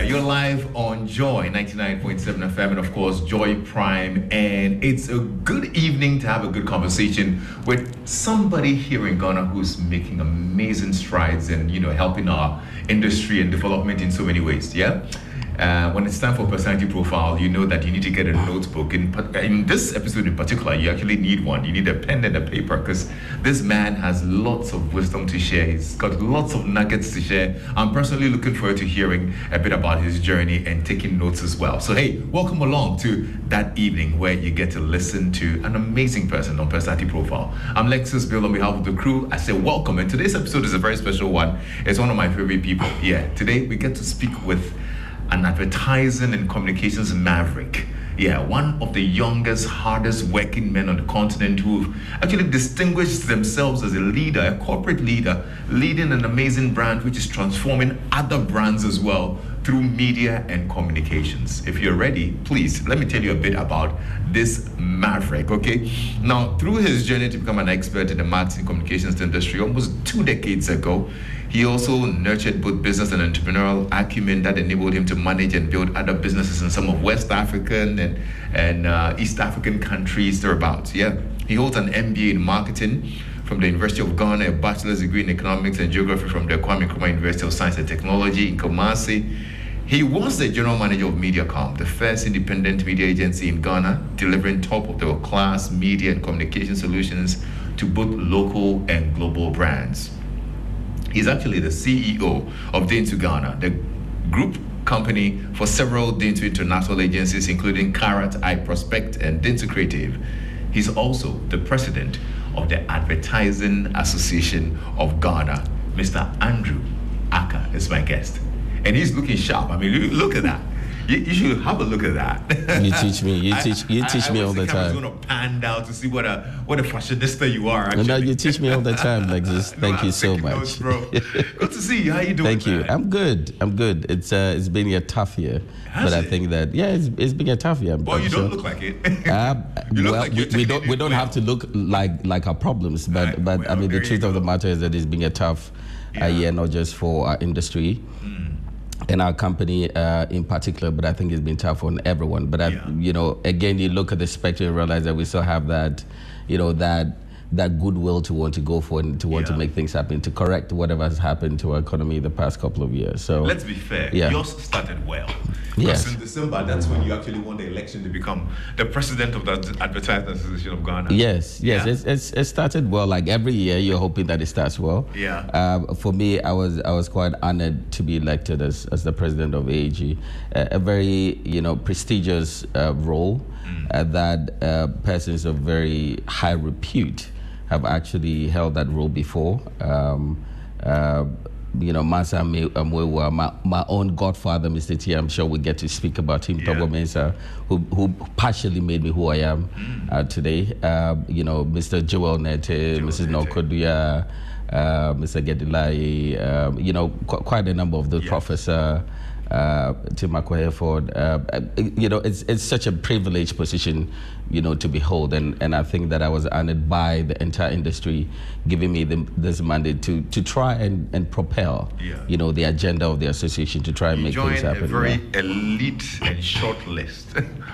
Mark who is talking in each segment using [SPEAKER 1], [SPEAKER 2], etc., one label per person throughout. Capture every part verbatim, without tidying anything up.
[SPEAKER 1] you're live on Joy ninety-nine point seven F M and of course Joy Prime, and it's a good evening to have a good conversation with somebody here in Ghana who's making amazing strides and, you know, helping our industry and development in so many ways. Yeah. Uh, when it's time for personality profile, you know that you need to get a notebook. In, in this episode in particular, you actually need one. You need a pen and a paper because this man has lots of wisdom to share. He's got lots of nuggets to share. I'm personally looking forward to hearing a bit about his journey and taking notes as well. So, hey, welcome along to that evening where you get to listen to an amazing person on Personality Profile. I'm Lexus Bill on behalf of the crew. I say welcome, and today's episode is a very special one. It's one of my favorite people. Yeah, today we get to speak with an advertising and communications maverick. Yeah, one of the youngest, hardest working men on the continent who've actually distinguished themselves as a leader, a corporate leader, leading an amazing brand which is transforming other brands as well through media and communications. If you're ready, please, let me tell you a bit about this maverick, okay? Now, through his journey to become an expert in the marketing communications industry almost two decades ago, he also nurtured both business and entrepreneurial acumen that enabled him to manage and build other businesses in some of West African and, and uh, East African countries thereabouts. Yeah, he holds an M B A in marketing from the University of Ghana, a bachelor's degree in economics and geography from the Kwame Nkrumah University of Science and Technology in Kumasi. He was the general manager of MediaCom, the first independent media agency in Ghana, delivering top-of-the-class media and communication solutions to both local and global brands. He's actually the C E O of Dentsu Ghana, the group company for several Dentsu international agencies, including Carrot, iProspect, and Dentsu Creative. He's also the president of the Advertising Association of Ghana. Mister Andrew Aka is my guest. And he's looking sharp. I mean, look at that. You, you should have a look at that.
[SPEAKER 2] You teach me. You teach. You teach
[SPEAKER 1] I, I
[SPEAKER 2] me all the time.
[SPEAKER 1] I was going to pan down to see what a what a fashionista you are. Actually.
[SPEAKER 2] No, you teach me all the time, Lexus. Thank
[SPEAKER 1] no,
[SPEAKER 2] you so much,
[SPEAKER 1] notes, bro. Good to see you. How you doing?
[SPEAKER 2] Thank you.
[SPEAKER 1] Man?
[SPEAKER 2] I'm good. I'm good. It's uh, it's been a tough year,
[SPEAKER 1] Has
[SPEAKER 2] but
[SPEAKER 1] it?
[SPEAKER 2] I think that yeah, it's, it's been a tough year.
[SPEAKER 1] Well,
[SPEAKER 2] I'm
[SPEAKER 1] you
[SPEAKER 2] sure.
[SPEAKER 1] don't look like it.
[SPEAKER 2] Uh,
[SPEAKER 1] you look
[SPEAKER 2] well,
[SPEAKER 1] like
[SPEAKER 2] we,
[SPEAKER 1] you're
[SPEAKER 2] we don't
[SPEAKER 1] taking
[SPEAKER 2] we
[SPEAKER 1] it
[SPEAKER 2] don't
[SPEAKER 1] well.
[SPEAKER 2] have to look like like our problems, but
[SPEAKER 1] Right,
[SPEAKER 2] but
[SPEAKER 1] well,
[SPEAKER 2] I mean the
[SPEAKER 1] there
[SPEAKER 2] truth
[SPEAKER 1] you
[SPEAKER 2] of the
[SPEAKER 1] go.
[SPEAKER 2] matter is that it's been a tough
[SPEAKER 1] Yeah.
[SPEAKER 2] uh, year, not just for our industry.
[SPEAKER 1] Mm.
[SPEAKER 2] And our company uh, in particular, but I think it's been tough on everyone. But I,
[SPEAKER 1] Yeah.
[SPEAKER 2] you know, again, you look at the spectrum and realize that we still have that, you know, that that goodwill to want to go for and to want
[SPEAKER 1] Yeah.
[SPEAKER 2] to make things happen, to correct whatever has happened to our economy the past couple of years. So
[SPEAKER 1] Let's be fair.
[SPEAKER 2] Yeah.
[SPEAKER 1] Yours started well. Because
[SPEAKER 2] Yes.
[SPEAKER 1] in December, that's when you actually won the election to become the president of the Advertising Association of Ghana.
[SPEAKER 2] Yes, yes,
[SPEAKER 1] Yeah.
[SPEAKER 2] it's, it's it started well. Like every year, you're hoping that it starts well.
[SPEAKER 1] Yeah.
[SPEAKER 2] Um, for me, I was I was quite honored to be elected as, as the president of A A G, a, a very you know prestigious uh, role
[SPEAKER 1] Mm.
[SPEAKER 2] uh, that uh, persons of very high repute have actually held that role before. Um, uh, you know, Mansa Amwewa, my, my own godfather, Mister T, I'm sure we get to speak about him,
[SPEAKER 1] Yeah.
[SPEAKER 2] Togo Mensah, who, who partially made me who I am
[SPEAKER 1] Mm.
[SPEAKER 2] uh, today. Uh, you know, Mister Joel Nete, Missus
[SPEAKER 1] Nete.
[SPEAKER 2] Nokoduya, uh, Mister Gedilai, um, you know, qu- quite a number of the
[SPEAKER 1] Yeah.
[SPEAKER 2] Professor uh, Tim Akweheford. Uh, you know, it's it's such a privileged position, you know, to behold, and, and I think that I was honored by the entire industry giving me the, this mandate to to try and, and propel,
[SPEAKER 1] Yeah.
[SPEAKER 2] you know, the agenda of the association to try and
[SPEAKER 1] You
[SPEAKER 2] make
[SPEAKER 1] joined
[SPEAKER 2] things happen.
[SPEAKER 1] a very
[SPEAKER 2] yeah.
[SPEAKER 1] elite and short list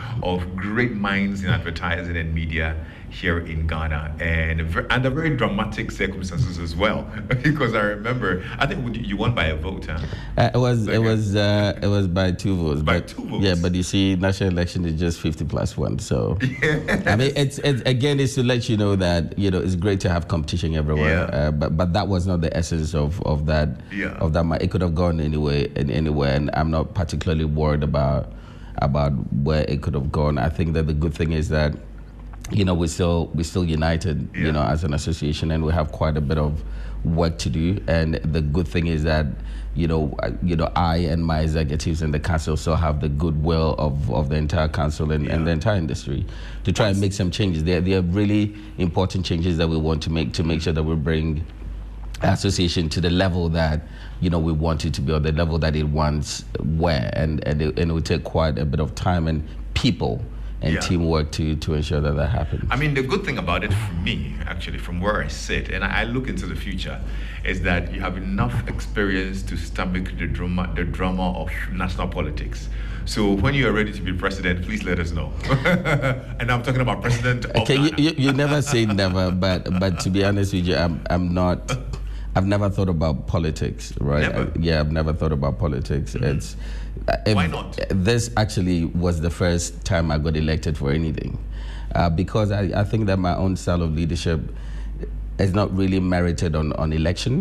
[SPEAKER 1] of great minds in advertising and media here in Ghana, and ver- under very dramatic circumstances as well. Because I remember, I think you won by a vote, huh?
[SPEAKER 2] Uh, it was
[SPEAKER 1] Like
[SPEAKER 2] it
[SPEAKER 1] a-
[SPEAKER 2] was uh, it was by two votes.
[SPEAKER 1] By
[SPEAKER 2] but,
[SPEAKER 1] two votes?
[SPEAKER 2] Yeah, but you see, national election is just fifty plus one. So I mean, it's, it's again, it's to let you know that you know it's great to have competition everywhere.
[SPEAKER 1] Yeah.
[SPEAKER 2] Uh, but but that was not the essence of, of that.
[SPEAKER 1] Yeah.
[SPEAKER 2] Of that, it could have gone anyway and anywhere, and I'm not particularly worried about about where it could have gone. I think that the good thing is that, you know, we're still we're still united,
[SPEAKER 1] Yeah.
[SPEAKER 2] you know, as an association, and we have quite a bit of work to do. And the good thing is that, you know, I- you know, I and my executives in the council still have the goodwill of, of the entire council and, and the
[SPEAKER 1] Yeah.
[SPEAKER 2] entire industry to try and make some changes. There there are really important changes that we want to make to make sure that we bring association to the level that you know we want it to be, or the level that it once were, and and it, and it will take quite a bit of time and people and
[SPEAKER 1] Yeah.
[SPEAKER 2] teamwork to to ensure that that happens.
[SPEAKER 1] I mean, the good thing about it for me, actually, from where I sit, and I look into the future, is that you have enough experience to stomach the drama, the drama of national politics. So when you are ready to be president, please let us know. And I'm talking about president of
[SPEAKER 2] Okay, you,
[SPEAKER 1] Ghana.
[SPEAKER 2] you, you never say never, but but to be honest with you, I'm I'm not. I've never thought about politics, right?
[SPEAKER 1] Never?
[SPEAKER 2] I- yeah, I've never thought about politics. It's uh, if-
[SPEAKER 1] Why not?
[SPEAKER 2] This actually was the first time I got elected for anything, uh, because I, I think that my own style of leadership is not really merited on on election.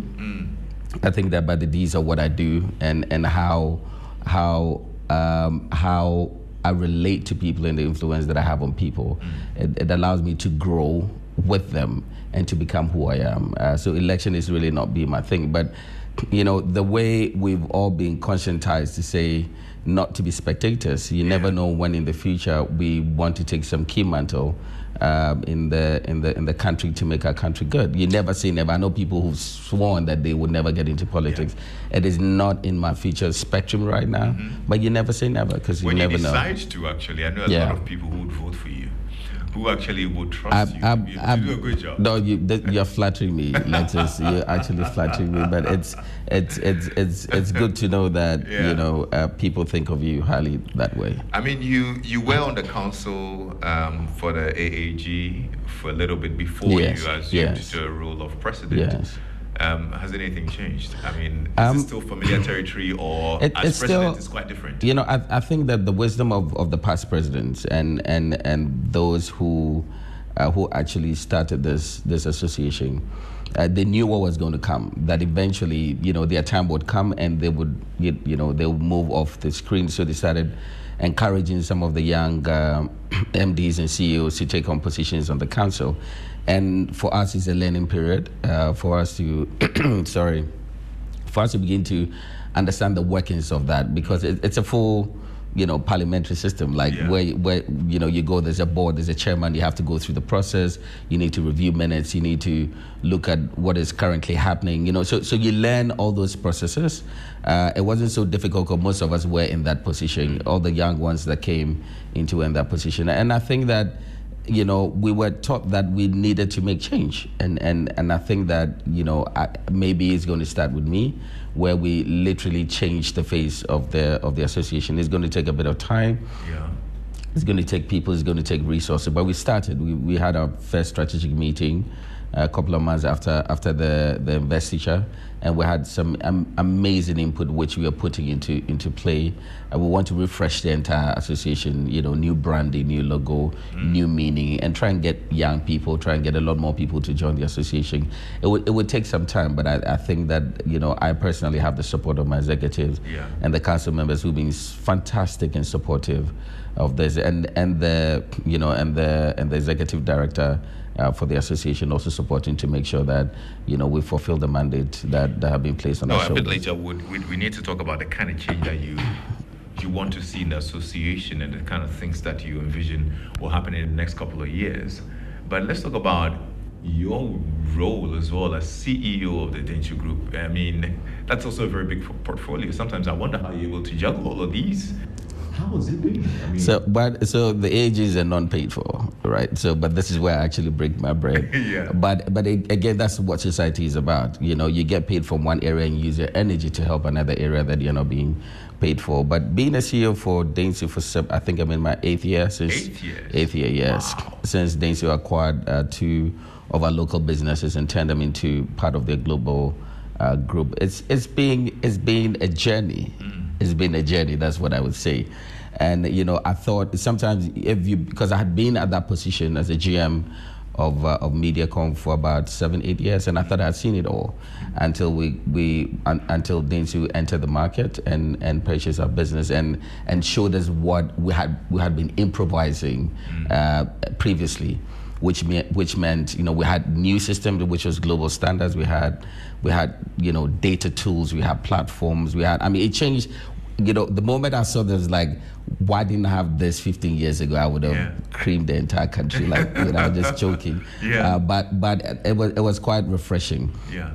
[SPEAKER 2] I think that by the deeds of what I do and and how how um, how I relate to people and the influence that I have on people, it, it allows me to grow with them and to become who I am. Uh, so election is really not being my thing, but you know, the way we've all been conscientized to say not to be spectators, you never know when in the future we want to take some key mantle um, in the in the in the country to make our country good. You never say never. I know people who've sworn that they would never get into politics. Yeah. It is not in my future spectrum right now, mm-hmm. but you never say never because you
[SPEAKER 1] when
[SPEAKER 2] never
[SPEAKER 1] you
[SPEAKER 2] know.
[SPEAKER 1] decide to, actually, I know a
[SPEAKER 2] Yeah.
[SPEAKER 1] lot of people who would vote for you, who actually would trust
[SPEAKER 2] I'm,
[SPEAKER 1] you
[SPEAKER 2] I'm,
[SPEAKER 1] to, be-
[SPEAKER 2] I'm,
[SPEAKER 1] to do a good job.
[SPEAKER 2] No, you, that, you're flattering me, Letters. You're actually flattering me, but it's it's it's it's it's good to know that
[SPEAKER 1] Yeah.
[SPEAKER 2] you know uh, people think of you highly that way.
[SPEAKER 1] I mean, you you were on the council um, for the A A G for a little bit before
[SPEAKER 2] Yes,
[SPEAKER 1] you assumed
[SPEAKER 2] yes.
[SPEAKER 1] the role of president.
[SPEAKER 2] Yes.
[SPEAKER 1] Um, has anything changed? I mean, is
[SPEAKER 2] Um,
[SPEAKER 1] it still familiar territory, or
[SPEAKER 2] it-
[SPEAKER 1] as
[SPEAKER 2] it's
[SPEAKER 1] president,
[SPEAKER 2] still-
[SPEAKER 1] it's quite different?
[SPEAKER 2] You know, I, I think that the wisdom of, of the past presidents and and and those who uh, who actually started this this association, uh, they knew what was going to come. That eventually, you know, their time would come and they would, you, you know, they would move off the screen. So they started encouraging some of the young um, M Ds and C E Os to take on positions on the council. And for us, it's a learning period. Uh, for us to, sorry, for us to begin to understand the workings of that, because it, it's a full, you know, parliamentary system. Like
[SPEAKER 1] Yeah.
[SPEAKER 2] where, where you know, you go, there's a board, there's a chairman, you have to go through the process. You need to review minutes. You need to look at what is currently happening. You know, so so you learn all those processes. Uh, it wasn't so difficult because most of us were in that position. All the young ones that came into in that position, and I think that, you know, we were taught that we needed to make change. And, and, and I think that, you know, I, maybe it's going to start with me, where we literally change the face of the of the association. It's going to take a bit of time.
[SPEAKER 1] Yeah.
[SPEAKER 2] It's going to take people, it's going to take resources. But we started, we, we had our first strategic meeting a couple of months after after the, the investiture, and we had some um, amazing input which we are putting into into play. And we want to refresh the entire association, you know, new branding, new logo, mm. new meaning, and try and get young people, try and get a lot more people to join the association. It would it would take some time, but I, I think that, you know, I personally have the support of my executives
[SPEAKER 1] Yeah.
[SPEAKER 2] and the council members who've been fantastic and supportive of this, and and the you know and the and the executive director uh, for the association also supporting to make sure that, you know, we fulfill the mandate that, that have been placed on
[SPEAKER 1] No,
[SPEAKER 2] our
[SPEAKER 1] a bit
[SPEAKER 2] shoulders.
[SPEAKER 1] later, would we, we need to talk about the kind of change that you you want to see in the association and the kind of things that you envision will happen in the next couple of years. But let's talk about your role as well as C E O of the Dentsu Group. I mean, that's also a very big portfolio. Sometimes I wonder how you're able to juggle all of these. How is it doing? I mean,
[SPEAKER 2] So, but so the A G is a non-paid for, right? So, but this is where I actually break my bread.
[SPEAKER 1] Yeah.
[SPEAKER 2] But but it, again, that's what society is about. You know, you get paid from one area and use your energy to help another area that you're not being paid for. But being a C E O for Dentsu for seven, I think I'm in my eighth year since
[SPEAKER 1] Eight years.
[SPEAKER 2] eighth year, yes,
[SPEAKER 1] Wow.
[SPEAKER 2] since Dentsu acquired uh, two of our local businesses and turned them into part of their global uh, group. It's it's been it's been a journey. Mm. It's been a journey. That's what I would say. And, you know, I thought sometimes if you, because I had been at that position as a G M of uh, of MediaCom for about seven, eight years, and I thought I had seen it all until we we un, until Dentsu entered the market and and purchased our business and and showed us what we had we had been improvising uh, previously, which me, which meant, you know, we had new systems which was global standards. We had we had you know data tools. We had platforms. We had I mean it changed. You know, the moment I saw this, like, why didn't I have this fifteen years ago? I would have
[SPEAKER 1] Yeah.
[SPEAKER 2] creamed the entire country. Like, you know, just joking.
[SPEAKER 1] Yeah.
[SPEAKER 2] Uh, but but it was it was quite refreshing.
[SPEAKER 1] Yeah.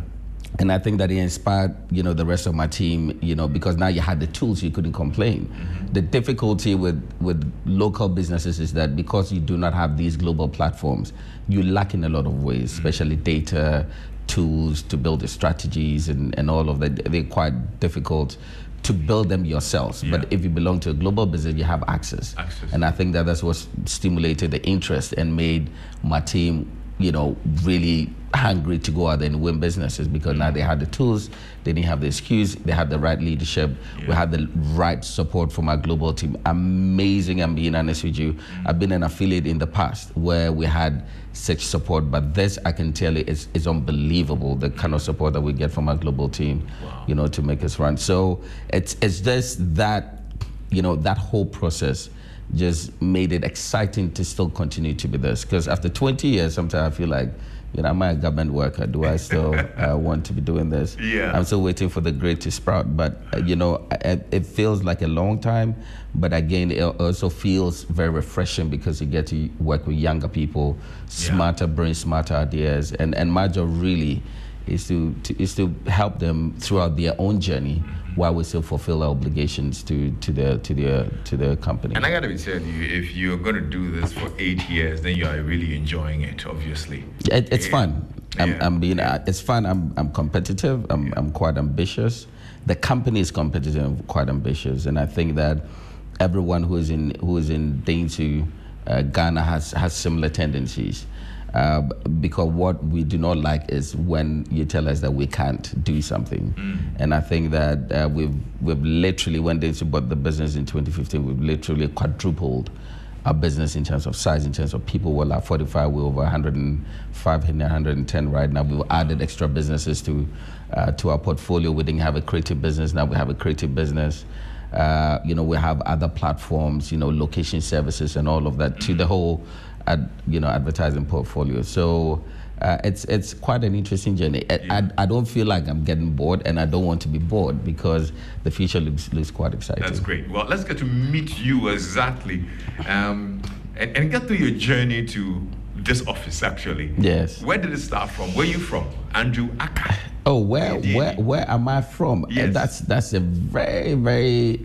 [SPEAKER 2] And I think that it inspired, you know, the rest of my team, you know, because now you had the tools, you couldn't complain. Mm-hmm. The difficulty with, with local businesses is that because you do not have these global platforms, you lack in a lot of ways, mm-hmm. especially data, tools to build the strategies and, and all of that. They're quite difficult to build them yourselves. Yeah. But if you belong to a global business, you have access. access. And I think that that's what stimulated the interest and made my team, you know, really hungry to go out there and win businesses, because now they had the tools, they didn't have the excuse, they had the right leadership, yeah. we had the right support from our global team. Amazing, I'm being honest with you. Mm-hmm. I've been an affiliate in the past where we had such support, but this, I can tell you, is, is unbelievable, the kind of support that we get from our global team, wow. you know, to make us run. So it's, it's just that, you know, that whole process just made it exciting to still continue to be this. Because after twenty years, sometimes I feel like, you know, am I a government worker? Do I still uh, want to be doing this?
[SPEAKER 1] Yeah.
[SPEAKER 2] I'm still waiting for the great to sprout. But, uh, you know, it, it feels like a long time. But again, it also feels very refreshing because you get to work with younger people, smarter yeah. brains, smarter ideas. And, and my job really is to, to is to help them throughout their own journey, mm-hmm. while we still fulfill our obligations to to their to their to their company.
[SPEAKER 1] And I gotta be telling you, if you're gonna do this for eight years, then you are really enjoying it. Obviously,
[SPEAKER 2] it, it's yeah. fun. I'm,
[SPEAKER 1] yeah.
[SPEAKER 2] I'm being uh, it's fun. I'm I'm competitive. I'm yeah. I'm quite ambitious. The company is competitive and quite ambitious, and I think that everyone who is in who is in Dainty, uh, Ghana has has similar tendencies. Uh, because what we do not like is when you tell us that we can't do something. Mm. And I think that uh, we've we've literally, when they bought the business in twenty fifteen, we've literally quadrupled our business in terms of size, in terms of people. We're like forty-five, we're over one hundred five, one hundred ten right now. We've added extra businesses to uh, to our portfolio. We didn't have a creative business, now we have a creative business. Uh, you know, we have other platforms, you know, location services and all of that mm. to the whole Ad, you know, advertising portfolio. So uh, it's it's quite an interesting journey. I, yeah. I, I don't feel like I'm getting bored, and I don't want to be bored because the future looks looks quite exciting.
[SPEAKER 1] That's great. Well, let's get to meet you exactly, um, and, and get through your journey to this office. Actually,
[SPEAKER 2] yes.
[SPEAKER 1] Where did it start from? Where are you from, Andrew Aka?
[SPEAKER 2] Oh, where where where am I from?
[SPEAKER 1] Yes.
[SPEAKER 2] Uh, that's that's a very very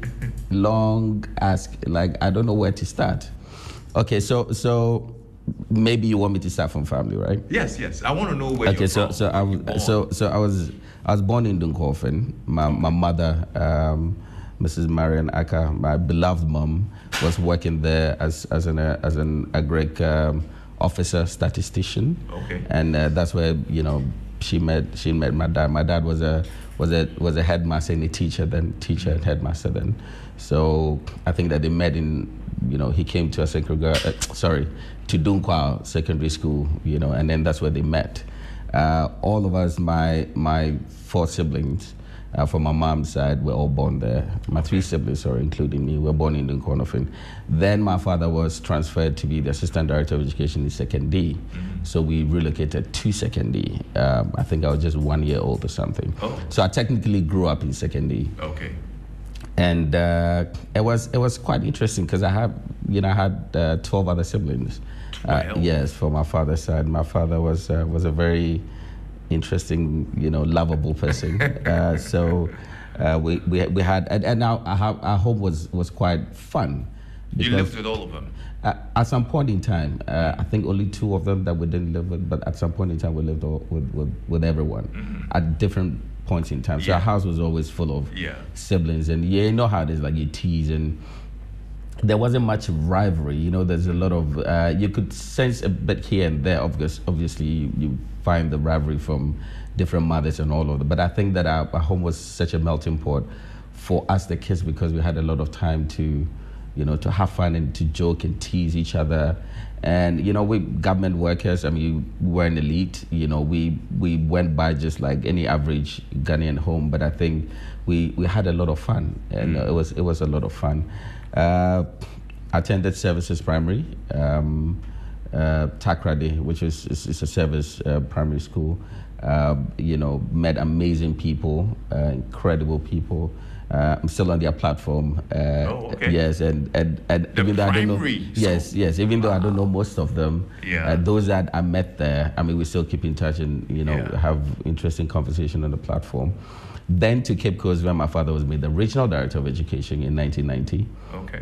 [SPEAKER 2] long ask. Like I don't know where to start. Okay, so so maybe you want me to start from family, right?
[SPEAKER 1] Yes, yes. I want to know where
[SPEAKER 2] okay,
[SPEAKER 1] you're
[SPEAKER 2] so,
[SPEAKER 1] from.
[SPEAKER 2] So I so so I was I was born in Dunkofen. My my mother, um, Missus Marian Aka, my beloved mom, was working there as as an uh, as an agric um, officer, statistician.
[SPEAKER 1] Okay.
[SPEAKER 2] And uh, that's where you know she met she met my dad. My dad was a was a was a headmaster and a teacher then teacher and headmaster then. So I think that they met in. You know, he came to a secondary, uh, sorry, to Dunkwa Secondary School, you know, and then that's where they met. Uh, all of us, my my four siblings uh, from my mom's side, were all born there. My three siblings, sorry, including me, were born in Dunkornofin. Then my father was transferred to be the Assistant Director of Education in Second D. Mm-hmm. So we relocated to Second D. Um, I think I was just one year old or something.
[SPEAKER 1] Oh.
[SPEAKER 2] So I technically grew up in Second D.
[SPEAKER 1] Okay.
[SPEAKER 2] And uh, it was it was quite interesting because I had you know I had uh, twelve other siblings. Uh, yes, from my father's side. My father was uh, was a very interesting, you know, lovable person. uh, so uh, we, we we had and, and our, our our home was was quite fun.
[SPEAKER 1] You lived with all of them.
[SPEAKER 2] Uh, at some point in time, uh, I think only two of them that we didn't live with, but at some point in time we lived all, with, with with everyone mm-hmm. at different points in time. So yeah. Our house was always full of
[SPEAKER 1] yeah.
[SPEAKER 2] siblings, and yeah, you know how it is, like you tease, and there wasn't much rivalry. You know, there's a lot of uh, you could sense a bit here and there. Obviously, obviously, you, you find the rivalry from different mothers and all of that. But I think that our, our home was such a melting pot for us, the kids, because we had a lot of time to, you know, to have fun and to joke and tease each other. And, you know, we government workers, I mean, we were an elite, you know, we we went by just like any average Ghanaian home, but I think we, we had a lot of fun, and mm. it was it was a lot of fun. Uh, attended Services Primary, um, uh, Takrady, which is, is, is a service uh, primary school. Uh, you know, met amazing people, uh, incredible people. Uh, I'm still on their platform. Uh,
[SPEAKER 1] oh, okay.
[SPEAKER 2] Yes, and and, and
[SPEAKER 1] the
[SPEAKER 2] even though I don't know,
[SPEAKER 1] primary,
[SPEAKER 2] yes,
[SPEAKER 1] so-
[SPEAKER 2] yes, even though
[SPEAKER 1] Wow.
[SPEAKER 2] I don't know most of them,
[SPEAKER 1] Yeah.
[SPEAKER 2] uh, those that I met there, I mean, we still keep in touch and you know
[SPEAKER 1] Yeah.
[SPEAKER 2] have interesting conversation on the platform. Then to Cape Coast, where my father was made the regional director of education in nineteen ninety.
[SPEAKER 1] Okay.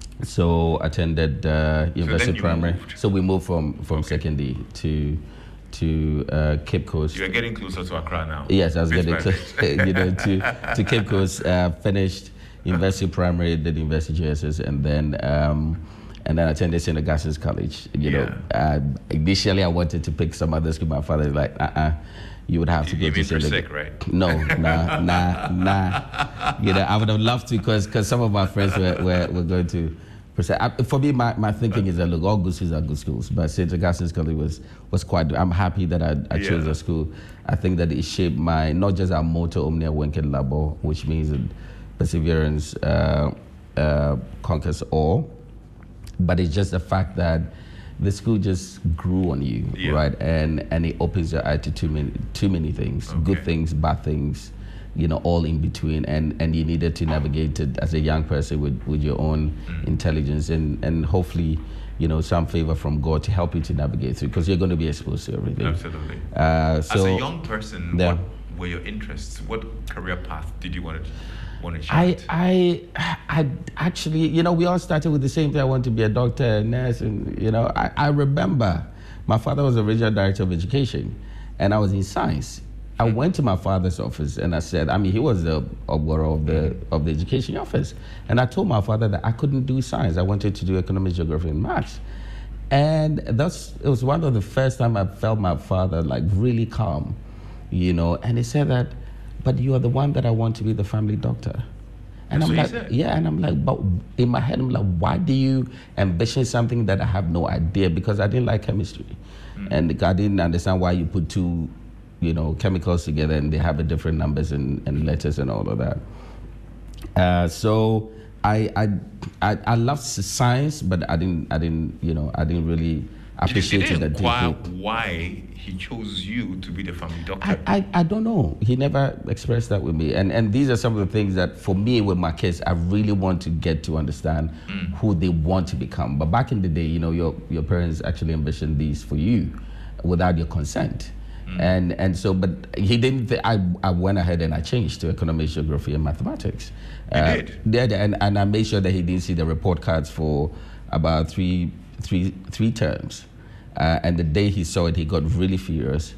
[SPEAKER 2] So attended uh, University
[SPEAKER 1] you
[SPEAKER 2] Primary.
[SPEAKER 1] moved.
[SPEAKER 2] So we moved from from secondary to to uh, Cape Coast.
[SPEAKER 1] You're getting closer to Accra now.
[SPEAKER 2] Yes, I was
[SPEAKER 1] Bit
[SPEAKER 2] getting
[SPEAKER 1] by
[SPEAKER 2] close,
[SPEAKER 1] bit.
[SPEAKER 2] you know, to, to Cape Coast, uh, finished University Primary, did University J S S, and then um, and then attended Saint Augustine's College. You know, uh, initially I wanted to pick some other school. My father was like, uh-uh, you would have to
[SPEAKER 1] You
[SPEAKER 2] go
[SPEAKER 1] mean
[SPEAKER 2] to Saint
[SPEAKER 1] Presec,
[SPEAKER 2] Augustine.
[SPEAKER 1] right?
[SPEAKER 2] No, nah, nah, nah. You know, I would have loved to because because some of my friends were, were, were going to. I, for me, my, my thinking is that look, all good schools are good schools, but Saint Augustine's College was was quite. I'm happy that I, I chose
[SPEAKER 1] Yeah.
[SPEAKER 2] a school. I think that it shaped my not just our motto Omnia Vincit Labor, which means that perseverance uh, uh, conquers all, but it's just the fact that the school just grew on you,
[SPEAKER 1] Yeah.
[SPEAKER 2] right? And and it opens your eye to too many too many things,
[SPEAKER 1] Okay.
[SPEAKER 2] good things, bad things, you know, all in between. And, and you needed to navigate it as a young person with, with your own
[SPEAKER 1] Mm.
[SPEAKER 2] intelligence and, and hopefully, you know, some favor from God to help you to navigate through because you're going to be exposed to everything.
[SPEAKER 1] Absolutely.
[SPEAKER 2] Uh, so
[SPEAKER 1] As a young person,
[SPEAKER 2] Yeah.
[SPEAKER 1] what were your interests? What career path did you want to want to
[SPEAKER 2] I,
[SPEAKER 1] chart?
[SPEAKER 2] I, I actually, you know, we all started with the same thing. I want to be a doctor, a nurse, and you know, I, I remember my father was the regional director of education, and I was in science. I went to my father's office and I said, I mean, he was the oboro of the of the education office, and I told my father that I couldn't do science. I wanted to do economics, geography, and maths, and that's it was one of the first time I felt my father like really calm, you know. And he said that, but you are the one that I want to be the family doctor. And
[SPEAKER 1] That's
[SPEAKER 2] I'm
[SPEAKER 1] what
[SPEAKER 2] like,
[SPEAKER 1] he said?
[SPEAKER 2] yeah, and I'm like, but in my head, I'm like, why do you ambition something that I have no idea? Because I didn't like chemistry. Mm. And I didn't understand why you put two, you know, chemicals together and they have a different numbers and, and letters and all of that. Uh, so I, I, I, I loved science, but I didn't, I didn't, you know, I didn't really appreciate
[SPEAKER 1] Did
[SPEAKER 2] it.
[SPEAKER 1] he
[SPEAKER 2] that
[SPEAKER 1] inquire
[SPEAKER 2] deeply.
[SPEAKER 1] why he chose you to be the family doctor?
[SPEAKER 2] I, I, I don't know. He never expressed that with me. And and these are some of the things that for me with my kids, I really want to get to understand mm. who they want to become. But back in the day, you know, your, your parents actually envisioned these for you without your consent. Mm. And and so, but he didn't, th- I, I went ahead and I changed to economics, geography, and mathematics.
[SPEAKER 1] You
[SPEAKER 2] uh,
[SPEAKER 1] did?
[SPEAKER 2] Yeah, and, and I made sure that he didn't see the report cards for about three, three, three terms. Uh, and the day he saw it, he got really furious.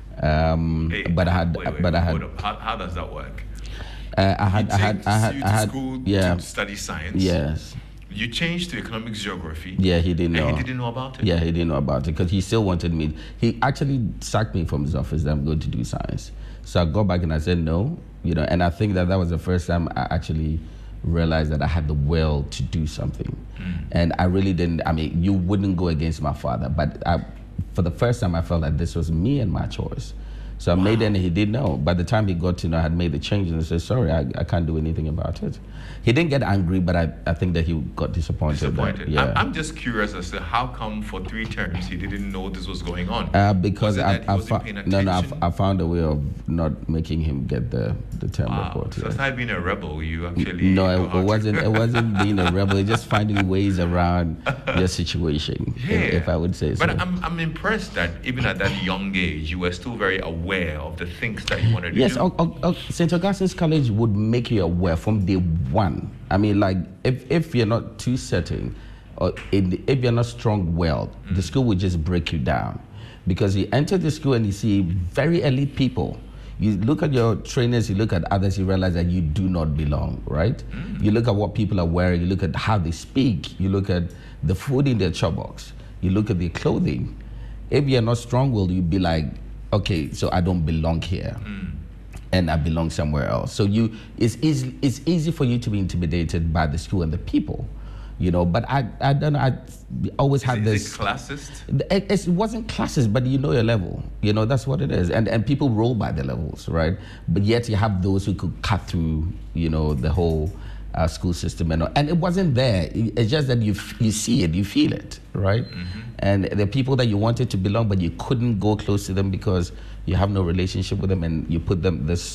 [SPEAKER 2] Um,
[SPEAKER 1] Hey,
[SPEAKER 2] but I had,
[SPEAKER 1] wait, wait,
[SPEAKER 2] but I had,
[SPEAKER 1] hold up. How, how does that work?
[SPEAKER 2] uh, I had,
[SPEAKER 1] He
[SPEAKER 2] I had,
[SPEAKER 1] takes
[SPEAKER 2] I had,
[SPEAKER 1] you
[SPEAKER 2] I
[SPEAKER 1] to
[SPEAKER 2] had,
[SPEAKER 1] school
[SPEAKER 2] yeah,
[SPEAKER 1] to study science.
[SPEAKER 2] yes,
[SPEAKER 1] You changed to economics, geography.
[SPEAKER 2] yeah. He didn't know.
[SPEAKER 1] And he didn't know about it.
[SPEAKER 2] Yeah, he didn't know about it because he still wanted me. He actually sacked me from his office that I'm going to do science. So I got back and I said no, you know. And I think that that was the first time I actually realized that I had the will to do something. Mm. And I really didn't. I mean, you wouldn't go against my father, but I, for the first time, I felt that this was me and my choice. So I wow. made it, and he didn't know. By the time he got to know, I had made the change, and I said, sorry, I, I can't do anything about it. He didn't get angry, but I, I think that he got disappointed.
[SPEAKER 1] Disappointed.
[SPEAKER 2] That, yeah.
[SPEAKER 1] I'm, I'm just curious as to how come for three terms he didn't know this was going on?
[SPEAKER 2] Uh, because I, I,
[SPEAKER 1] fo-
[SPEAKER 2] no, no, I, I found a way of not making him get the, the term
[SPEAKER 1] wow.
[SPEAKER 2] report.
[SPEAKER 1] So
[SPEAKER 2] yeah.
[SPEAKER 1] it's not being a rebel. You actually
[SPEAKER 2] no,
[SPEAKER 1] know
[SPEAKER 2] it,
[SPEAKER 1] how
[SPEAKER 2] it
[SPEAKER 1] to-
[SPEAKER 2] wasn't. It wasn't being a rebel. It's just finding ways around your situation,
[SPEAKER 1] Yeah.
[SPEAKER 2] if, if I would say so.
[SPEAKER 1] But I'm I'm impressed that even at that young age you were still very aware of the things that you wanted to
[SPEAKER 2] Yes,
[SPEAKER 1] do.
[SPEAKER 2] o- o- o- Saint Augustine's College would make you aware from day one. I mean, like, if, if you're not too certain, or in the, if you're not strong-willed, mm. the school would just break you down. Because you enter the school and you see very elite people. You look at your trainers, you look at others, you realize that you do not belong, right? Mm. You look at what people are wearing, you look at how they speak, you look at the food in their chop box, you look at their clothing. If you're not strong-willed, you'd be like, okay, so I don't belong here. Mm. And I belong somewhere else. So you, it's easy, it's easy for you to be intimidated by the school and the people, you know. But I, I don't know. I always had
[SPEAKER 1] is,
[SPEAKER 2] this.
[SPEAKER 1] Is it classist?
[SPEAKER 2] It, it wasn't classist, but you know your level. You know, that's what it is. And and people roll by the levels, right? But yet you have those who could cut through, you know, the whole uh, school system and all. And it wasn't there. It's just that you you see it, you feel it, right? Mm-hmm. And the people that you wanted to belong, but you couldn't go close to them because you have no relationship with them, and you put them this,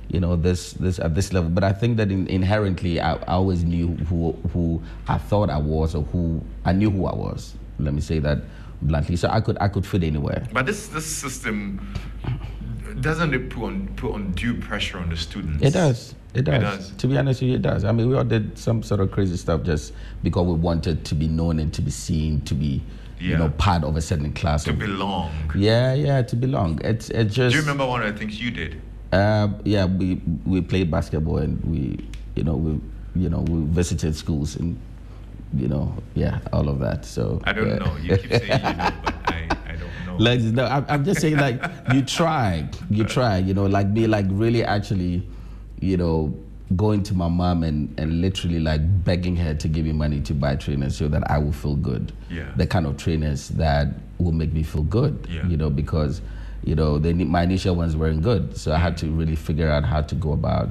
[SPEAKER 2] you know, this this at this level. But I think that in, inherently, I, I always knew who who I thought I was, or who I knew who I was. Let me say that bluntly. So I could I could fit anywhere.
[SPEAKER 1] But this this system doesn't it put on put undue pressure on the students?
[SPEAKER 2] It does. It does.
[SPEAKER 1] It does.
[SPEAKER 2] To be honest with you, it does. I mean, we all did some sort of crazy stuff just because we wanted to be known and to be seen, to be, yeah. you know, part of a certain class.
[SPEAKER 1] To
[SPEAKER 2] of,
[SPEAKER 1] belong.
[SPEAKER 2] Yeah, yeah, to belong. It's it just.
[SPEAKER 1] Do you remember one of the things you did?
[SPEAKER 2] Uh, yeah, we we played basketball and we, you know, we you know we visited schools and, you know, yeah, all of that. So.
[SPEAKER 1] I don't
[SPEAKER 2] yeah.
[SPEAKER 1] know. You keep saying you know, but I, I don't know.
[SPEAKER 2] Like no, I'm, I'm just saying like you try, you try, you know, like me, like really actually. You know, going to my mom and, and literally like begging her to give me money to buy trainers so that I will feel good.
[SPEAKER 1] Yeah.
[SPEAKER 2] The kind of trainers that will make me feel good.
[SPEAKER 1] Yeah.
[SPEAKER 2] You know, because, you know, they, my initial ones weren't good. So I had to really figure out how to go about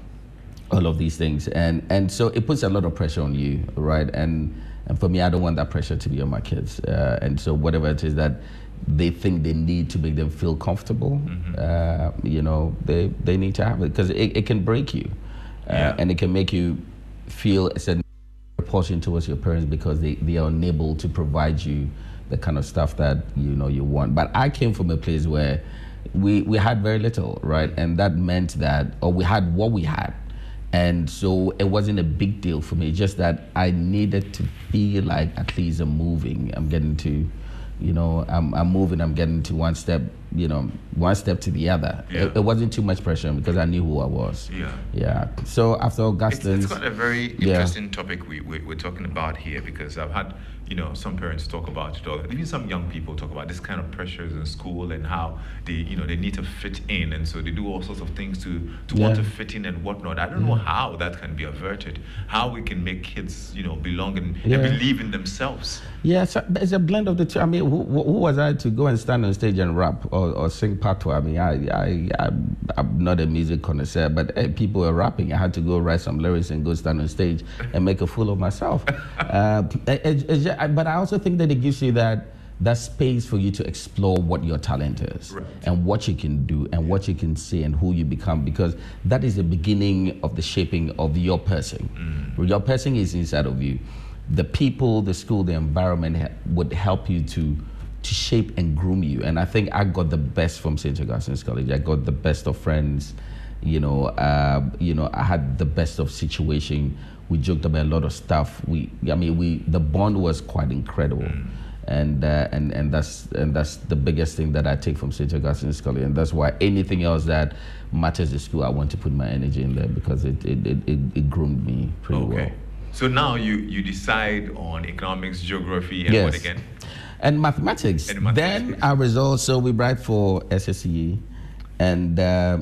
[SPEAKER 2] all of these things. And and so it puts a lot of pressure on you, right? And and for me, I don't want that pressure to be on my kids. Uh, and so whatever it is that they think they need to make them feel comfortable, mm-hmm. uh, you know, they, they need to have it because it, it can break you. Uh,
[SPEAKER 1] yeah.
[SPEAKER 2] And it can make you feel a certain repulsion towards your parents because they, they are unable to provide you the kind of stuff that, you know, you want. But I came from a place where we, we had very little, right? And that meant that, or we had what we had. And so it wasn't a big deal for me, just that I needed to feel like at least I'm moving, I'm getting to, you know, I'm, I'm moving, I'm getting to one step, you know, one step to the other.
[SPEAKER 1] Yeah.
[SPEAKER 2] It, it wasn't too much pressure because I knew who I was.
[SPEAKER 1] Yeah.
[SPEAKER 2] Yeah. So after Augustine.
[SPEAKER 1] It's, it's got a very
[SPEAKER 2] yeah.
[SPEAKER 1] interesting topic we, we, we're talking about here because I've had, you know, some parents talk about it, or even some young people talk about this kind of pressures in school and how they, you know, they need to fit in. And so they do all sorts of things to, to
[SPEAKER 2] yeah.
[SPEAKER 1] want to fit in and whatnot. I don't
[SPEAKER 2] yeah.
[SPEAKER 1] know how that can be averted, how we can make kids, you know, belong and,
[SPEAKER 2] yeah.
[SPEAKER 1] and believe in themselves.
[SPEAKER 2] Yeah, so it's a blend of the two. I mean, who, who was I to go and stand on stage and rap or, or sing patois? I mean, I, I, I, I'm not a music connoisseur, but hey, people were rapping. I had to go write some lyrics and go stand on stage and make a fool of myself. uh, it, it, it's just, but I also think that it gives you that that space for you to explore what your talent is,
[SPEAKER 1] right.
[SPEAKER 2] and what you can do and yeah. what you can say and who you become, because that is the beginning of the shaping of your person. Mm. Your person is inside of you. The people, the school, the environment ha- would help you to to shape and groom you. And I think I got the best from Saint Augustine's College. I got the best of friends. You know, uh, you know, I had the best of situation. We joked about a lot of stuff. We, I mean, we the bond was quite incredible. Mm. And uh, and and that's and that's the biggest thing that I take from Saint Augustine's College, and that's why anything else that matters in school, I want to put my energy in there because it it it, it, it groomed me pretty
[SPEAKER 1] okay.
[SPEAKER 2] well.
[SPEAKER 1] So now you you decide on economics, geography, and
[SPEAKER 2] yes.
[SPEAKER 1] what again?
[SPEAKER 2] And mathematics.
[SPEAKER 1] And mathematics.
[SPEAKER 2] Then our results. So we write for S S C E, and uh,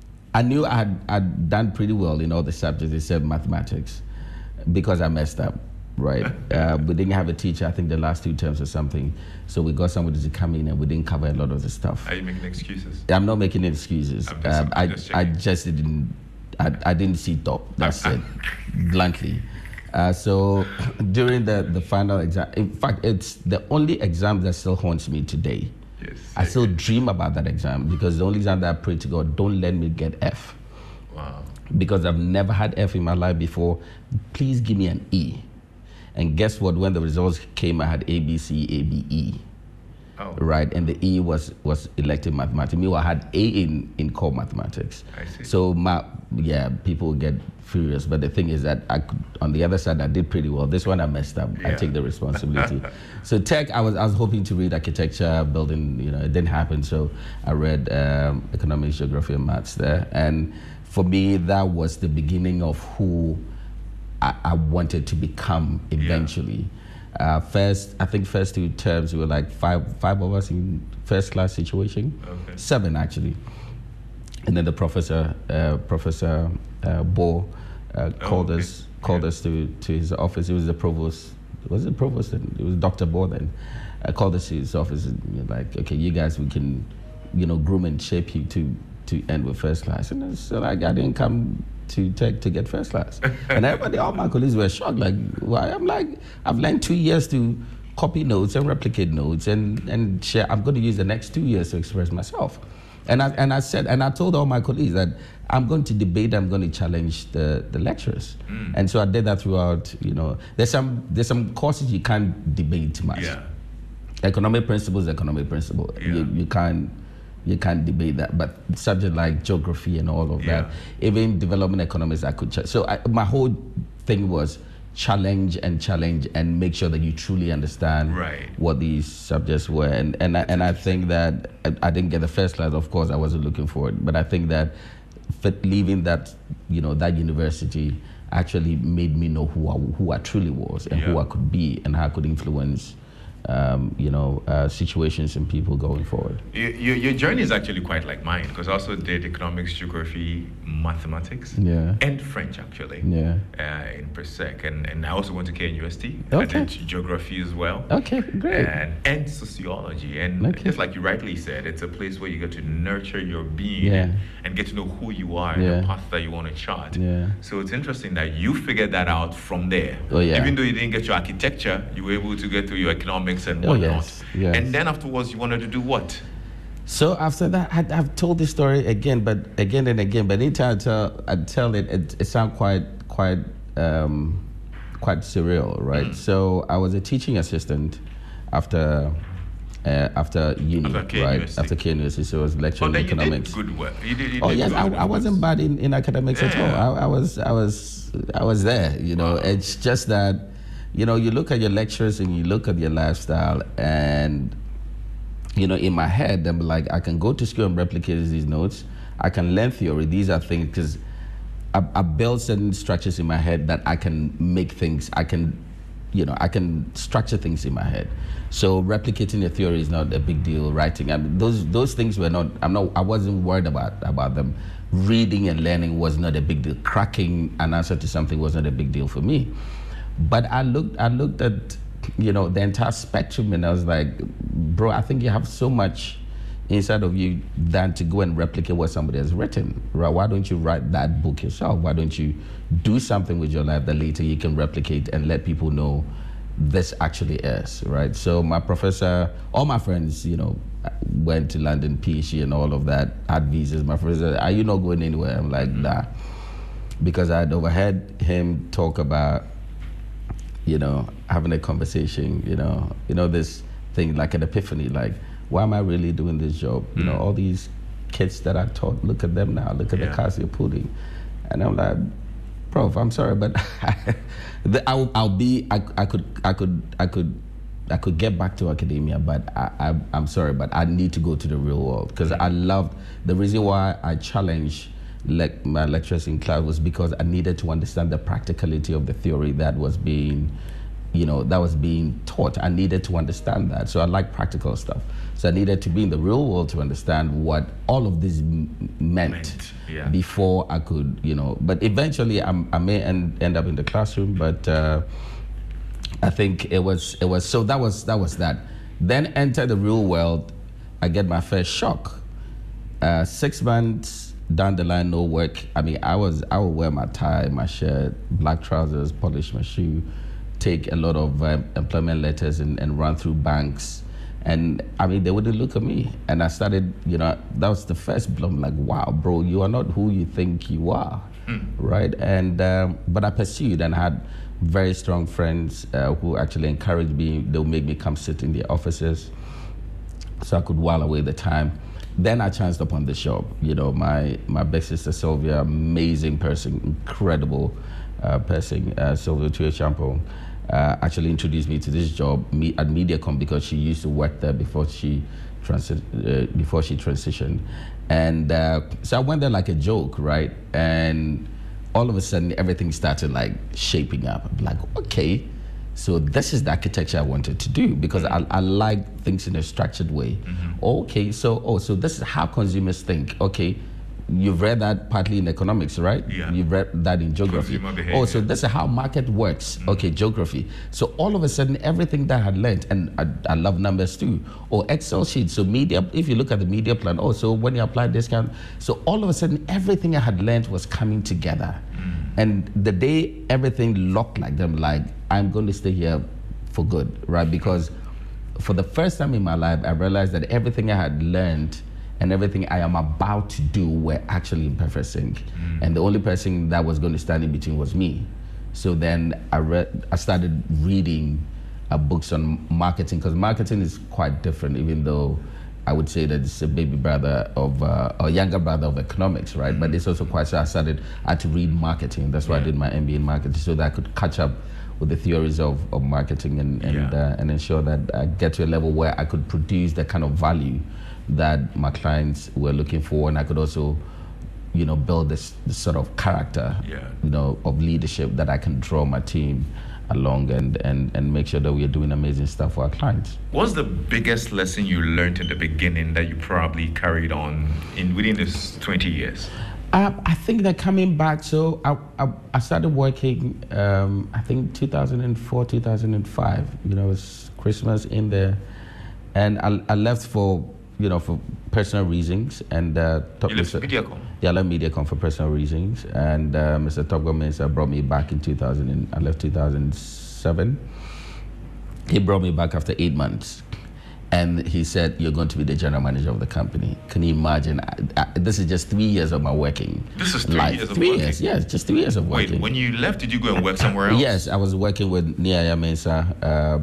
[SPEAKER 2] I knew I had I'd done pretty well in all the subjects except mathematics, because I messed up. Right, uh, we didn't have a teacher. I think the last two terms or something. So we got somebody to come in, and we didn't cover a lot of the stuff.
[SPEAKER 1] Are you making excuses?
[SPEAKER 2] I'm not making excuses.
[SPEAKER 1] I'm just,
[SPEAKER 2] um,
[SPEAKER 1] I'm
[SPEAKER 2] I
[SPEAKER 1] just
[SPEAKER 2] I just didn't. I, I didn't see top. That's it, bluntly. Uh, so during the the final exam, in fact, it's the only exam that still haunts me today.
[SPEAKER 1] Yes.
[SPEAKER 2] I still dream about that exam because the only exam that I pray to God, don't let me get F.
[SPEAKER 1] Wow.
[SPEAKER 2] Because I've never had F in my life before. Please give me an E. And guess what? When the results came, I had A, B, C, A, B, E.
[SPEAKER 1] Oh.
[SPEAKER 2] Right, and the E was was elective mathematics. Meanwhile, I had A in, in core mathematics.
[SPEAKER 1] I see.
[SPEAKER 2] So my yeah, people get furious. But the thing is that I could, on the other side, I did pretty well. This one I messed up.
[SPEAKER 1] Yeah.
[SPEAKER 2] I take the responsibility. So tech, I was I was hoping to read architecture, building. You know, it didn't happen. So I read um, economics, geography, and maths there. And for me, that was the beginning of who I, I wanted to become eventually. Yeah. Uh, first, I think first two terms, we were like five five of us in first class situation.
[SPEAKER 1] Okay.
[SPEAKER 2] Seven, actually. And then the professor, uh, Professor uh, Bo, uh, called
[SPEAKER 1] oh, okay.
[SPEAKER 2] us called
[SPEAKER 1] yeah.
[SPEAKER 2] us to, to his office. He was the provost. Was it provost? Then? It was Doctor Bo then. Uh, called us to his office and you know, like, okay, you guys, we can, you know, groom and shape you to to end with first class. And so like, I didn't come to tech to get first class. And everybody, all my colleagues were shocked. Like, why? I'm like, I've learned two years to copy notes and replicate notes and, and share. I'm going to use the next two years to express myself. And I and I said, and I told all my colleagues that I'm going to debate, I'm going to challenge the, the lecturers. Mm. And so I did that throughout, you know, there's some there's some courses you can't debate much.
[SPEAKER 1] Yeah.
[SPEAKER 2] Economic principle is economic principle.
[SPEAKER 1] Yeah.
[SPEAKER 2] You, you can't you can't debate that. But subject like geography and all of
[SPEAKER 1] Yeah.
[SPEAKER 2] that, even development economics, I could. Ch- so I, my whole thing was challenge and challenge and make sure that you truly understand
[SPEAKER 1] right.
[SPEAKER 2] what these subjects were. And and I, and I think that I, I didn't get the first class. Of course, I wasn't looking for it. But I think that fit, leaving that you know that university actually made me know who I, who I truly was and
[SPEAKER 1] yeah.
[SPEAKER 2] who I could be and how I could influence. Um, you know, uh, situations and people going forward.
[SPEAKER 1] Your, your, your journey is actually quite like mine, because I also did economics, geography, mathematics,
[SPEAKER 2] Yeah.
[SPEAKER 1] and French actually.
[SPEAKER 2] Yeah.
[SPEAKER 1] Uh, in Persec, and and I also went to K N U S T.
[SPEAKER 2] Okay.
[SPEAKER 1] I did geography as well.
[SPEAKER 2] Okay, great.
[SPEAKER 1] And and sociology, and
[SPEAKER 2] Okay.
[SPEAKER 1] just like you rightly said, it's a place where you get to nurture your being
[SPEAKER 2] Yeah.
[SPEAKER 1] and, and get to know who you are and
[SPEAKER 2] Yeah.
[SPEAKER 1] the path that you want to chart.
[SPEAKER 2] Yeah.
[SPEAKER 1] So it's interesting that you figured that out from there.
[SPEAKER 2] Oh, yeah.
[SPEAKER 1] Even though you didn't get your architecture, you were able to get to your economics and
[SPEAKER 2] Oh,
[SPEAKER 1] whatnot.
[SPEAKER 2] yes, yes.
[SPEAKER 1] And then afterwards, you wanted to do what?
[SPEAKER 2] So after that, I, I've told this story again, but again and again. But anytime I tell, I tell it, it, it sounds quite, quite, um, quite surreal, right?
[SPEAKER 1] Mm.
[SPEAKER 2] So I was a teaching assistant after, uh, after uni,
[SPEAKER 1] After K N U S T.
[SPEAKER 2] right? After K N U S T, so I was
[SPEAKER 1] Oh,
[SPEAKER 2] lecturing
[SPEAKER 1] then
[SPEAKER 2] economics.
[SPEAKER 1] you did good work. You did, you
[SPEAKER 2] Oh
[SPEAKER 1] did
[SPEAKER 2] yes,
[SPEAKER 1] good
[SPEAKER 2] I,
[SPEAKER 1] with
[SPEAKER 2] I wasn't bad in, in academics at
[SPEAKER 1] Yeah.
[SPEAKER 2] all. I, I was, I was, I was there. You know,
[SPEAKER 1] Wow.
[SPEAKER 2] it's just that, you know, you look at your lectures and you look at your lifestyle, and you know, in my head, I'm like, I can go to school and replicate these notes. I can learn theory. These are things because I, I built certain structures in my head that I can make things. I can, you know, I can structure things in my head. So replicating the theory is not a big deal. Writing, I mean, those those things were not. I'm not. I wasn't worried about about them. Reading and learning was not a big deal. Cracking an answer to something was not a big deal for me. But I looked. I looked at, you know, the entire spectrum, and I was like, bro, I think you have so much inside of you than to go and replicate what somebody has written. Right? Why don't you write that book yourself? Why don't you do something with your life that later you can replicate and let people know this actually is, right? So my professor, all my friends, you know, went to London, PhD and all of that, had visas. My professor, are you not going anywhere? I'm like, nah. Because I'd overheard him talk about, you know, having a conversation, you know, you know, this thing like an epiphany, like, why am I really doing this job? You know, all these kids that I taught, look at them now, look at
[SPEAKER 1] Yeah.
[SPEAKER 2] the cars you're putting. And I'm like, Prof, I'm sorry, but the, I'll, I'll be, I, I could, I could, I could, I could get back to academia, but I, I, I'm sorry, but I need to go to the real world because I loved, the reason why I challenged like my lecturers in class was because I needed to understand the practicality of the theory that was being, you know, that was being taught. I needed to understand that. So I like practical stuff. So I needed to be in the real world to understand what all of this m- meant,
[SPEAKER 1] Meant, yeah.
[SPEAKER 2] before I could, you know, but eventually I'm, I may end, end up in the classroom, but uh, I think it was, it was, so that was, that was that. Then enter the real world, I get my first shock. Uh, six months down the line, no work. I mean, I was, I would wear my tie, my shirt, black trousers, polish my shoe, take a lot of uh, employment letters and, and run through banks. And I mean, they wouldn't look at me. And I started, you know, that was the first blow. I'm like, wow, bro, you are not who you think you are, mm. right? And, um, but I pursued and had very strong friends uh, who actually encouraged me. They'll make me come sit in their offices so I could while away the time. Then I chanced upon the job. You know, my, my big sister, Sylvia, amazing person, incredible uh, person, uh, Sylvia Tuachampo. Uh, actually introduced me to this job me, at MediaCom because she used to work there before she transi- uh, before she transitioned, and uh, so I went there like a joke, right? And all of a sudden, everything started like shaping up. I'm like, okay, so this is the architecture I wanted to do because I, I like things in a structured way. Mm-hmm. Okay, so oh, so this is how consumers think. Okay. You've read that partly in economics, right?
[SPEAKER 1] Yeah.
[SPEAKER 2] You've read that in geography.
[SPEAKER 1] Consumer behavior.
[SPEAKER 2] Oh, so this is how market works. Mm-hmm. Okay, geography. So all of a sudden, everything that I had learned, and I, I love numbers too, or Excel sheets. So media, if you look at the media plan, oh, so when you apply discount, so all of a sudden, everything I had learned was coming together. Mm-hmm. And the day everything looked like them, like, I'm going to stay here for good, right? Because for the first time in my life, I realized that everything I had learned and everything I am about to do were actually in perfect sync. Mm. And the only person that was going to stand in between was me. So then I read, I started reading uh, books on marketing, because marketing is quite different, even though I would say that it's a baby brother of, uh, or younger brother of economics, right? Mm. But it's also quite, so I started, I had to read marketing. That's why yeah. I did my M B A in marketing, so that I could catch up with the theories of, of marketing and and, yeah. uh, and ensure that I get to a level where I could produce the kind of value that my clients were looking for, and I could also, you know, build this, this sort of character,
[SPEAKER 1] yeah.
[SPEAKER 2] you know, of leadership that I can draw my team along and, and, and make sure that we are doing amazing stuff for our clients.
[SPEAKER 1] What's the biggest lesson you learned in the beginning that you probably carried on in within this twenty years?
[SPEAKER 2] Uh, I think that coming back, so I, I, I started working, um, I think two thousand four, two thousand five, you know, it was Christmas in there, and I, I left for, you know, for personal reasons, and uh,
[SPEAKER 1] you left Mediacom?
[SPEAKER 2] Yeah, I left Mediacom for personal reasons, and uh, Mister Topgo Mensah brought me back in two thousand, and I left two thousand seven. He brought me back after eight months. And he said, you're going to be the general manager of the company. Can you imagine? I, I, this is just three years of my working.
[SPEAKER 1] This is three
[SPEAKER 2] life.
[SPEAKER 1] years of
[SPEAKER 2] three
[SPEAKER 1] working?
[SPEAKER 2] Years, yes, just three years of working.
[SPEAKER 1] Wait, when you left, did you go and work somewhere else?
[SPEAKER 2] Yes, I was working with Nia Mensah.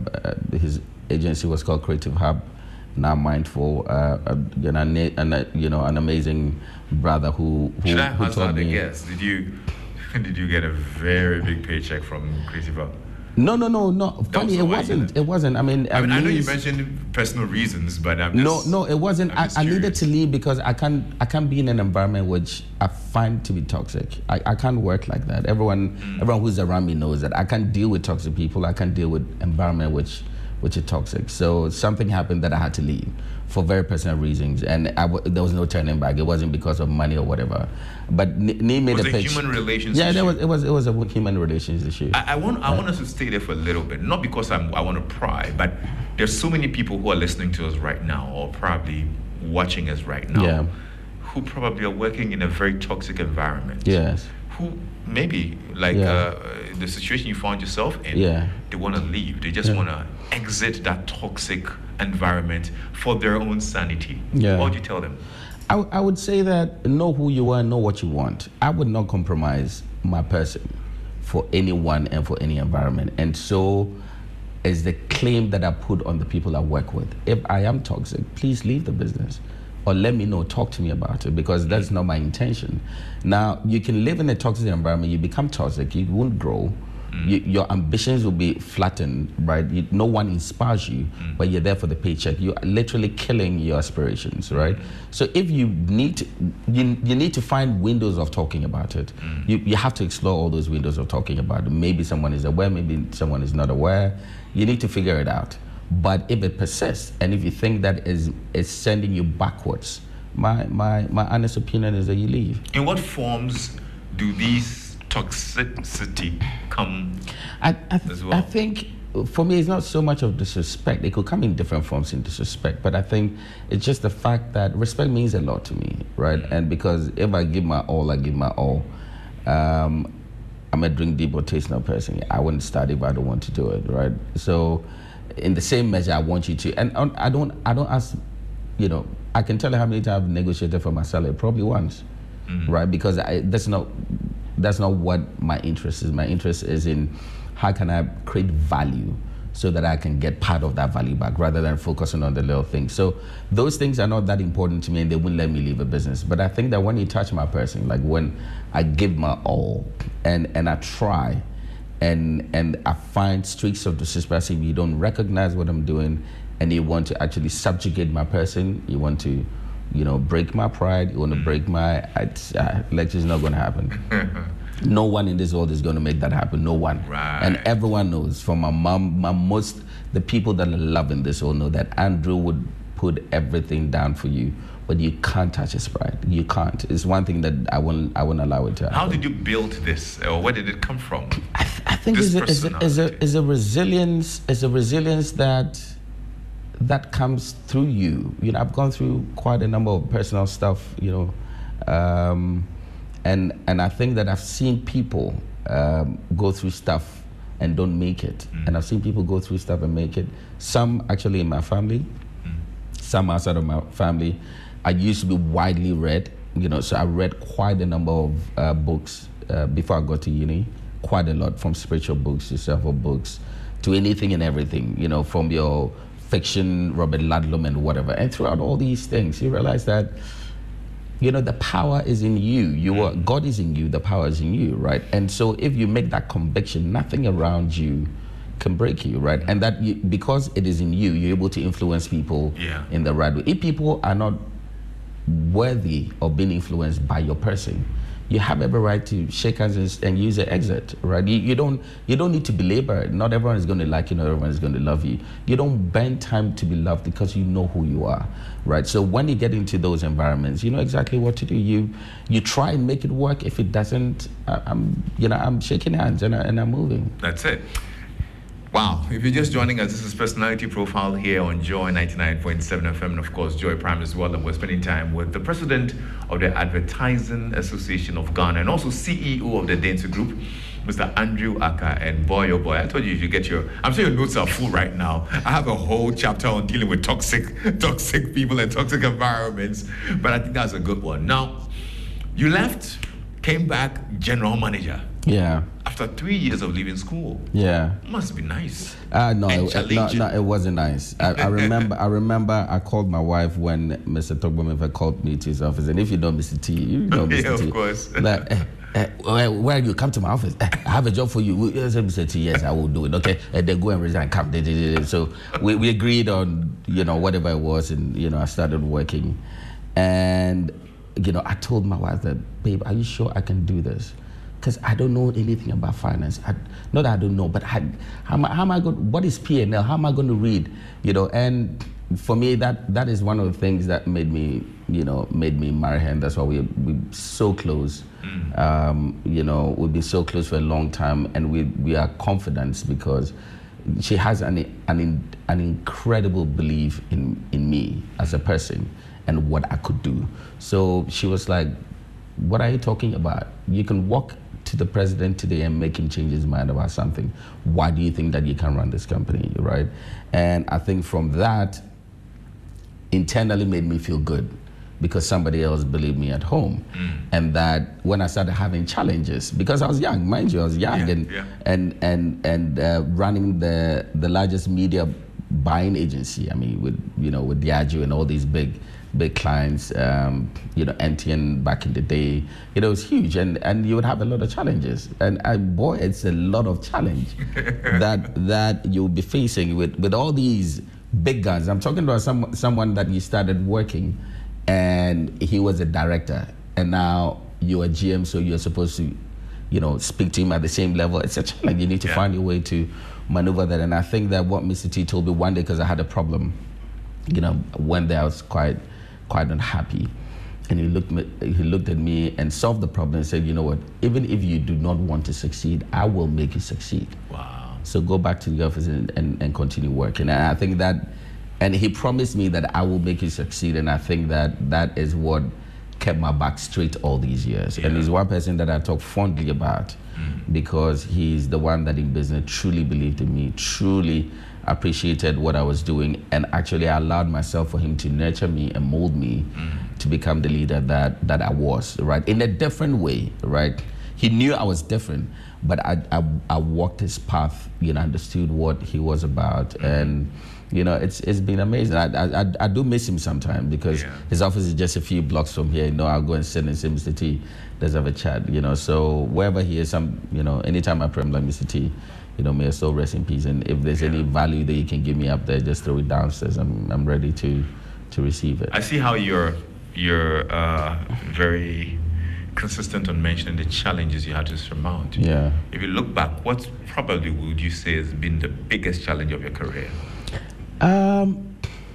[SPEAKER 2] Uh, his agency was called Creative Hub. Now Mindful, uh, uh, you know, an, you know, an amazing brother who, who,
[SPEAKER 1] Should I
[SPEAKER 2] who
[SPEAKER 1] hazard
[SPEAKER 2] told
[SPEAKER 1] a
[SPEAKER 2] me.
[SPEAKER 1] guess? Did you, did you get a very big paycheck from Creative Hub?
[SPEAKER 2] No, no, no, no. Funny, it wasn't. It wasn't. I mean,
[SPEAKER 1] I, mean, I know you mentioned personal reasons, but I'm just,
[SPEAKER 2] no, no, it wasn't. I, I needed to leave because I can't. I can't be in an environment which I find to be toxic. I, I can't work like that. Everyone, mm. everyone who's around me knows that I can't deal with toxic people. I can't deal with environment which, which is toxic. So something happened that I had to leave for very personal reasons, and I w there was no turning back. It wasn't because of money or whatever. But Ni made
[SPEAKER 1] was
[SPEAKER 2] a
[SPEAKER 1] it
[SPEAKER 2] pitch.
[SPEAKER 1] Human relations.
[SPEAKER 2] Yeah,
[SPEAKER 1] issue?
[SPEAKER 2] there was. It was. It was a human relations issue.
[SPEAKER 1] I, I want. I want us to stay there for a little bit, not because I'm. I want to pry, but there's so many people who are listening to us right now, or probably watching us right now,
[SPEAKER 2] yeah.
[SPEAKER 1] who probably are working in a very toxic environment.
[SPEAKER 2] Yes.
[SPEAKER 1] Who maybe like
[SPEAKER 2] yeah.
[SPEAKER 1] uh, the situation you found yourself in.
[SPEAKER 2] Yeah.
[SPEAKER 1] They want to leave. They just
[SPEAKER 2] yeah.
[SPEAKER 1] want to exit that toxic environment for their own sanity.
[SPEAKER 2] Yeah.
[SPEAKER 1] What would you tell them?
[SPEAKER 2] I, I would say that know who you are, know what you want. I would not compromise my person for anyone and for any environment. And so is the claim that I put on the people I work with. If I am toxic, please leave the business or let me know, talk to me about it, because that's not my intention. Now, you can live in a toxic environment, you become toxic, you won't grow. Mm. You, your ambitions will be flattened, right? You, no one inspires you, mm. but you're there for the paycheck. You're literally killing your aspirations, right? Mm. So if you need to, you, you need to find windows of talking about it. Mm. You, you have to explore all those windows of talking about it. Maybe someone is aware, maybe someone is not aware. You need to figure it out. But if it persists, and if you think that is, is sending you backwards, my, my, my honest opinion is that you leave.
[SPEAKER 1] In what forms do these toxicity come
[SPEAKER 2] I, I th
[SPEAKER 1] as well?
[SPEAKER 2] I think for me it's not so much of disrespect. It could come in different forms in disrespect, but I think it's just the fact that respect means a lot to me, right? Mm. And because if I give my all, I give my all. Um, I'm a drink deep or taste no person. I wouldn't start if I don't want to do it, right? So in the same measure, I want you to, and I don't, I don't ask, you know, I can tell you how many times I've negotiated for my salary, probably once, mm. right? Because I, that's not, that's not what my interest is. My interest is in how can I create value so that I can get part of that value back rather than focusing on the little things. So those things are not that important to me and they wouldn't let me leave a business. But I think that when you touch my person, like when I give my all and, and I try and, and I find streaks of disrespect, if you don't recognize what I'm doing and you want to actually subjugate my person, you want to, you know, break my pride, you want to break my, it's, uh, like it's not going to happen. No one in this world is going to make that happen. No one.
[SPEAKER 1] Right.
[SPEAKER 2] And everyone knows, from my mom, my most, the people that I love in this world know that Andrew would put everything down for you, but you can't touch his pride. You can't. It's one thing that I won't, I won't allow it to happen.
[SPEAKER 1] How did you build this, or where did it come from?
[SPEAKER 2] I, th I think it's a, it's, a, it's, a, it's a resilience. It's a resilience that that comes through you. You know, I've gone through quite a number of personal stuff. You know. Um, And, and I think that I've seen people um, go through stuff and don't make it. Mm. And I've seen people go through stuff and make it. Some actually in my family, mm. some outside of my family. I used to be widely read, you know, so I read quite a number of uh, books uh, before I got to uni, quite a lot, from spiritual books to self-help books to anything and everything, you know, from your fiction, Robert Ludlum and whatever. And throughout all these things, you realize that, you know, the power is in you. You are, God is in you, the power is in you, right? And so if you make that conviction, nothing around you can break you, right? And that you, because it is in you, you're able to influence people
[SPEAKER 1] yeah.
[SPEAKER 2] in the right way. If people are not worthy of being influenced by your person, you have every right to shake hands and, and use the exit, right? You, you don't you don't need to belabor it. Not everyone is going to like you, not everyone is going to love you. You don't bend time to be loved because you know who you are, right? So when you get into those environments, you know exactly what to do. You you try and make it work. If it doesn't, I, I'm you know I'm shaking hands and, I, and I'm moving.
[SPEAKER 1] That's it. Wow, if you're just joining us, this is Personality Profile here on Joy ninety-nine point seven F M, and of course Joy Prime as well, and we're spending time with the president of the Advertising Association of Ghana and also C E O of the Dentsu Group, Mister Andrew Aka. And boy, oh boy, I told you you should get your, I'm sure your notes are full right now. I have a whole chapter on dealing with toxic, toxic people and toxic environments, but I think that's a good one. Now, you left, came back, general manager.
[SPEAKER 2] Yeah.
[SPEAKER 1] After three years of leaving school.
[SPEAKER 2] Yeah.
[SPEAKER 1] Must be nice.
[SPEAKER 2] Uh, no,
[SPEAKER 1] And
[SPEAKER 2] it, no, no, it wasn't nice. I, I remember. I remember. I called my wife when Mister Togbomefa called me to his office, and if you know Mister T, you know Mister
[SPEAKER 1] Yeah,
[SPEAKER 2] T.
[SPEAKER 1] of course.
[SPEAKER 2] Like, eh, eh, where, where you come to my office? Eh, I have a job for you. I said, Mister T, yes, I will do it. Okay, and then go and resign. Come. So we, we agreed on, you know, whatever it was, and you know I started working, and you know I told my wife that, babe, are you sure I can do this? Because I don't know anything about finance. I, not that I don't know, but I, how, am I, how am I going? What is P and L? How am I going to read? You know, and for me, that that is one of the things that made me, you know, made me marry her. And that's why we we so close. Mm. Um, you know, we've been so close for a long time, and we we are confident because she has an an an incredible belief in in me as a person and what I could do. So she was like, "What are you talking about? You can walk to the president today and make him change his mind about something. Why do you think that you can run this company, right?" And I think from that, internally made me feel good because somebody else believed me at home. Mm. And that when I started having challenges, because I was young, mind you, I was young,
[SPEAKER 1] yeah,
[SPEAKER 2] and,
[SPEAKER 1] yeah.
[SPEAKER 2] and and and uh, running the the largest media buying agency. I mean, with you know with Diageo and all these big. big clients, um, you know, N T N back in the day, you know, it was huge, and, and you would have a lot of challenges. And I, boy, it's a lot of challenge that that you'll be facing with, with all these big guns. I'm talking about some someone that you started working, and he was a director, and now you're a G M, so you're supposed to, you know, speak to him at the same level. It's a challenge. You need to yeah. find a way to maneuver that. And I think that what Mister T told me one day, because I had a problem, you know, one day I was quite. quite unhappy, and he looked he looked at me and solved the problem and said, you know what, even if you do not want to succeed, I will make you succeed.
[SPEAKER 1] Wow.
[SPEAKER 2] So go back to the office and, and, and continue working. And I think that, and he promised me that I will make you succeed, and I think that that is what kept my back straight all these years. Yeah. And he's one person that I talk fondly about mm. because he's the one that in business truly believed in me, truly appreciated what I was doing, and actually I allowed myself for him to nurture me and mold me mm. to become the leader that that I was, right? In a different way, right? He knew I was different, but I I, I walked his path, you know, understood what he was about, mm. and you know, it's it's been amazing. I I, I do miss him sometimes because yeah. his office is just a few blocks from here. You know, I'll go and sit and say, Mister T, let's have a chat. You know, so wherever he is, some you know, anytime I pray, I'm like, Mister T, you know, may your soul rest in peace. And if there's yeah. any value that you can give me up there, just throw it downstairs. I'm I'm ready to to receive it.
[SPEAKER 1] I see how you're you're uh, very consistent on mentioning the challenges you had to surmount.
[SPEAKER 2] Yeah.
[SPEAKER 1] If you look back, what probably would you say has been the biggest challenge of your career?
[SPEAKER 2] Um.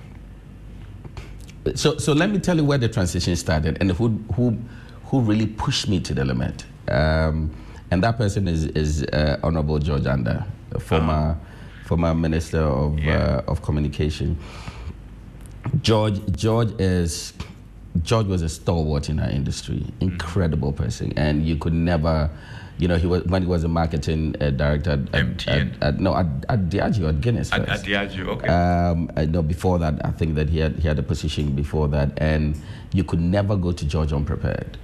[SPEAKER 2] So so let me tell you where the transition started and who who who really pushed me to the limit. Um, and that person is is uh, Honorable George Anda, former uh, former Minister of yeah. uh, of Communication. George George is George was a stalwart in our industry, incredible mm-hmm. person, and you could never. you know, he was when he was a marketing uh, director at,
[SPEAKER 1] M T N.
[SPEAKER 2] at, at, no, at, at Diageo, at Guinness first.
[SPEAKER 1] At, at Diageo, okay.
[SPEAKER 2] Um, I know before that, I think that he had he had a position before that, and you could never go to George unprepared.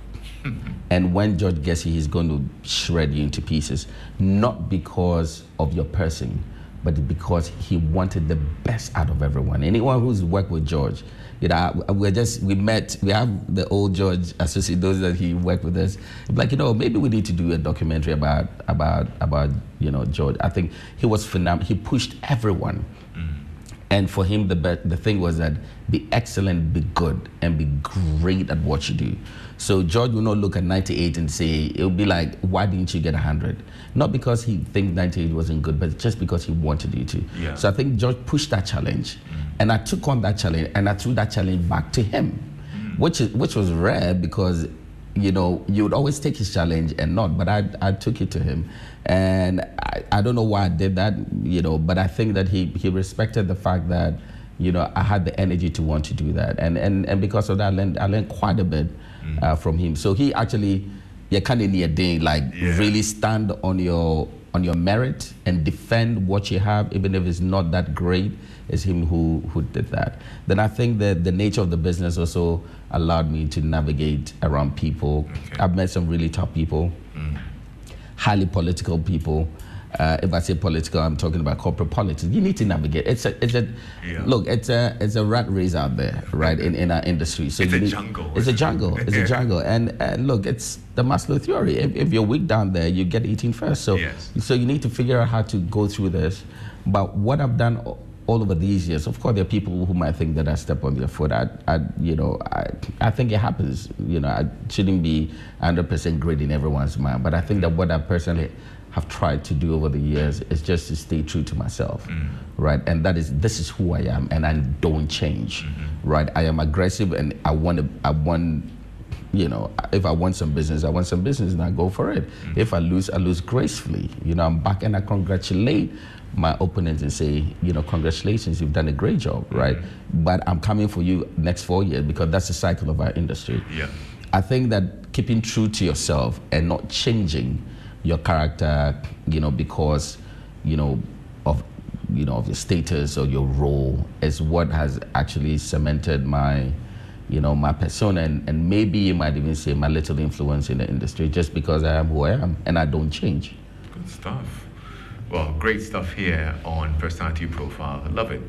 [SPEAKER 2] And when George gets you, he's going to shred you into pieces, not because of your person, but because he wanted the best out of everyone. Anyone who's worked with George, you know, we're just, we met, we have the old George associate, those that he worked with us, like, you know, maybe we need to do a documentary about, about, about, you know, George. I think he was phenomenal. He pushed everyone. Mm. And for him, the, be- the thing was that be excellent, be good, and be great at what you do. So George will not look at ninety-eight and say, it'll be like, why didn't you get one hundred? Not because he thinks ninety-eight wasn't good, but just because he wanted you to.
[SPEAKER 1] Yeah.
[SPEAKER 2] So I think George pushed that challenge. Mm. And I took on that challenge, and I threw that challenge back to him, mm. which is, which was rare because, you know, you would always take his challenge and not, but I I took it to him. And I, I don't know why I did that, you know, but I think that he, he respected the fact that, you know, I had the energy to want to do that. And and, and because of that, I learned, I learned quite a bit mm. uh, from him. So he actually, you kind of need a day, like
[SPEAKER 1] yeah.
[SPEAKER 2] really stand on your on your merit and defend what you have, even if it's not that great. It's him who, who did that. Then I think that the nature of the business also allowed me to navigate around people. Okay. I've met some really tough people, mm. highly political people. Uh, if I say political, I'm talking about corporate politics. You need to navigate. It's a, it's a yeah. look. It's a, it's a rat race out there, right? In, in our industry,
[SPEAKER 1] so it's a need, jungle.
[SPEAKER 2] It's a jungle. It's a jungle. And, and look, it's the Maslow theory. If, if you're weak down there, you get eaten first. So,
[SPEAKER 1] yes.
[SPEAKER 2] so you need to figure out how to go through this. But what I've done all over these years, of course, there are people who might think that I step on their foot. I, I you know, I, I think it happens. You know, I shouldn't be one hundred percent great in everyone's mind. But I think that what I personally have tried to do over the years is just to stay true to myself, mm. right? And that is, this is who I am, and I don't change, mm-hmm. right? I am aggressive, and I want to, I want, you know, if I want some business, I want some business, and I go for it. Mm. If I lose, I lose gracefully. You know, I'm back, and I congratulate my opponents and say, you know, congratulations, you've done a great job, right? Mm-hmm. But I'm coming for you next four years because that's the cycle of our industry.
[SPEAKER 1] Yeah.
[SPEAKER 2] I think that keeping true to yourself and not changing your character, you know, because, you know, of, you know, of your status or your role is what has actually cemented my, you know, my persona, and, and maybe you might even say my little influence in the industry, just because I am who I am and I don't change.
[SPEAKER 1] Good stuff. Well, great stuff here on Personality Profile. I love it.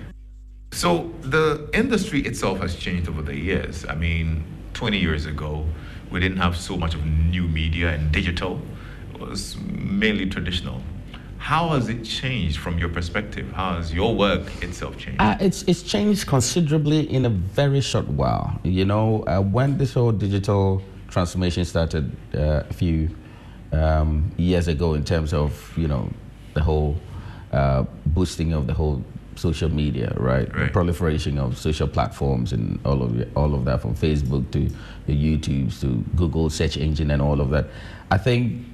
[SPEAKER 1] So the industry itself has changed over the years. I mean, twenty years ago, we didn't have so much of new media and digital. It was mainly traditional. How has it changed from your perspective? How has your work itself changed?
[SPEAKER 2] Uh, it's it's changed considerably in a very short while. You know, uh, when this whole digital transformation started uh, a few um, years ago, in terms of, you know, the whole uh, boosting of the whole social media, right?
[SPEAKER 1] right?
[SPEAKER 2] The proliferation of social platforms and all of all of that, from Facebook to the YouTubes to Google search engine and all of that. I think,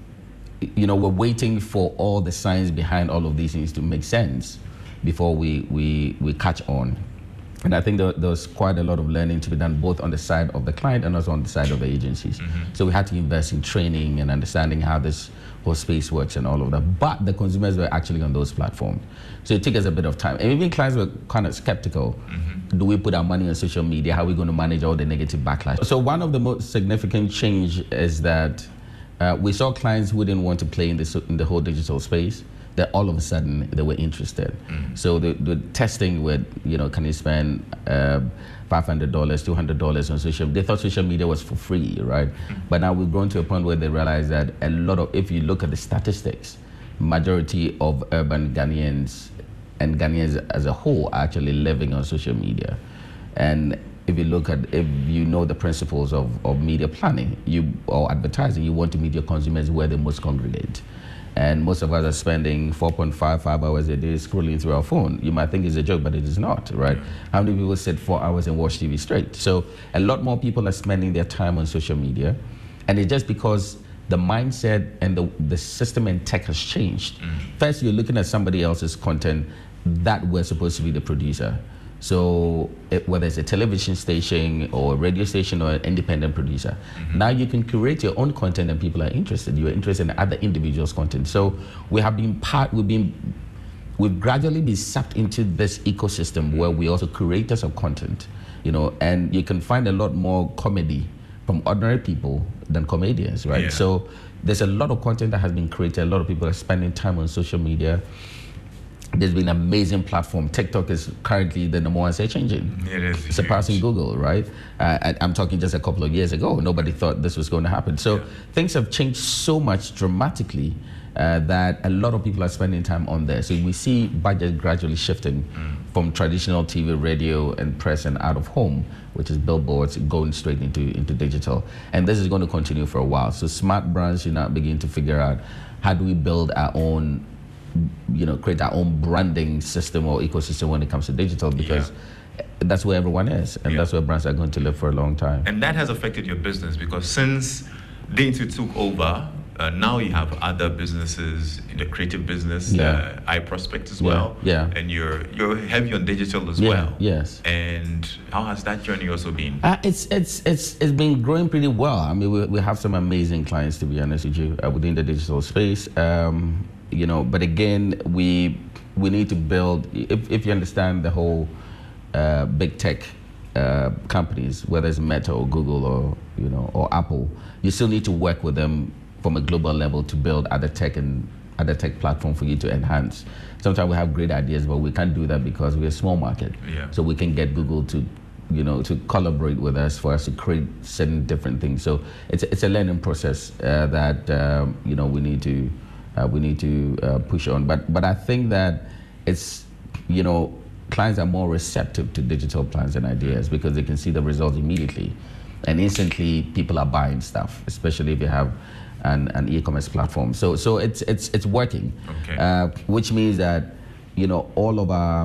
[SPEAKER 2] you know, we're waiting for all the science behind all of these things to make sense before we we we catch on. And I think there, there's quite a lot of learning to be done, both on the side of the client and also on the side of the agencies. Mm-hmm. So we had to invest in training and understanding how this whole space works and all of that. But the consumers were actually on those platforms. So it took us a bit of time. And even clients were kind of skeptical. Mm-hmm. Do we put our money on social media? How are we going to manage all the negative backlash? So one of the most significant change is that uh, we saw clients who didn't want to play in, this, in the whole digital space, that all of a sudden they were interested. Mm. So the, the testing with, you know, can you spend uh, five hundred dollars, two hundred dollars on social media? They thought social media was for free, right? Mm. But now we've grown to a point where they realize that a lot of, if you look at the statistics, majority of urban Ghanaians and Ghanaians as a whole are actually living on social media. And if you look at, if you know the principles of, of media planning you or advertising, you want to meet your consumers where they most congregate. And most of us are spending four point five, five hours a day scrolling through our phone. You might think it's a joke, but it is not, right? Yeah. How many people sit four hours and watch T V straight? So a lot more people are spending their time on social media. And it's just because the mindset and the, the system and tech has changed. Mm. First, you're looking at somebody else's content that we're supposed to be the producer. So it, whether it's a television station or a radio station or an independent producer, mm-hmm. now you can curate your own content and people are interested. You are interested in other individuals' content. So we have been part, we've been, we've gradually been sucked into this ecosystem where we also creators of content, you know, and you can find a lot more comedy from ordinary people than comedians, right?
[SPEAKER 1] Yeah.
[SPEAKER 2] So there's a lot of content that has been created. A lot of people are spending time on social media. There's been an amazing platform. TikTok is currently the number one search engine.
[SPEAKER 1] It is
[SPEAKER 2] surpassing
[SPEAKER 1] huge.
[SPEAKER 2] Google, right? Uh, I, I'm talking just a couple of years ago. Nobody thought this was going to happen. So
[SPEAKER 1] yeah.
[SPEAKER 2] things have changed so much dramatically uh, that a lot of people are spending time on there. So we see budget gradually shifting mm. from traditional T V, radio, and press and out of home, which is billboards, going straight into, into digital. And this is going to continue for a while. So smart brands should now begin to figure out how do we build our own, you know, create our own branding system or ecosystem when it comes to digital, because yeah. that's where everyone is, and yeah. that's where brands are going to live for a long time.
[SPEAKER 1] And that has affected your business, because since Dainty took over, uh, now you have other businesses in the creative business,
[SPEAKER 2] yeah.
[SPEAKER 1] uh, iProspect as
[SPEAKER 2] yeah.
[SPEAKER 1] well,
[SPEAKER 2] yeah,
[SPEAKER 1] and you're you're heavy on digital as
[SPEAKER 2] yeah.
[SPEAKER 1] well.
[SPEAKER 2] Yes.
[SPEAKER 1] And how has that journey also been?
[SPEAKER 2] Uh, it's it's it's it's been growing pretty well. I mean, we we have some amazing clients, to be honest with you, uh, within the digital space. Um, You know, but again, we we need to build. If if you understand the whole uh, big tech uh, companies, whether it's Meta or Google or you know or Apple, you still need to work with them from a global level to build other tech and other tech platform for you to enhance. Sometimes we have great ideas, but we can't do that because we're a small market.
[SPEAKER 1] Yeah.
[SPEAKER 2] So we can get Google to, you know, to collaborate with us for us to create certain different things. So it's it's a learning process uh, that um, you know we need to. Uh, we need to uh, push on, but but I think that it's, you know, clients are more receptive to digital plans and ideas because they can see the results immediately, and instantly people are buying stuff, especially if you have an, an e-commerce platform. So so it's it's it's working,
[SPEAKER 1] okay.
[SPEAKER 2] uh, which means that, you know, all of our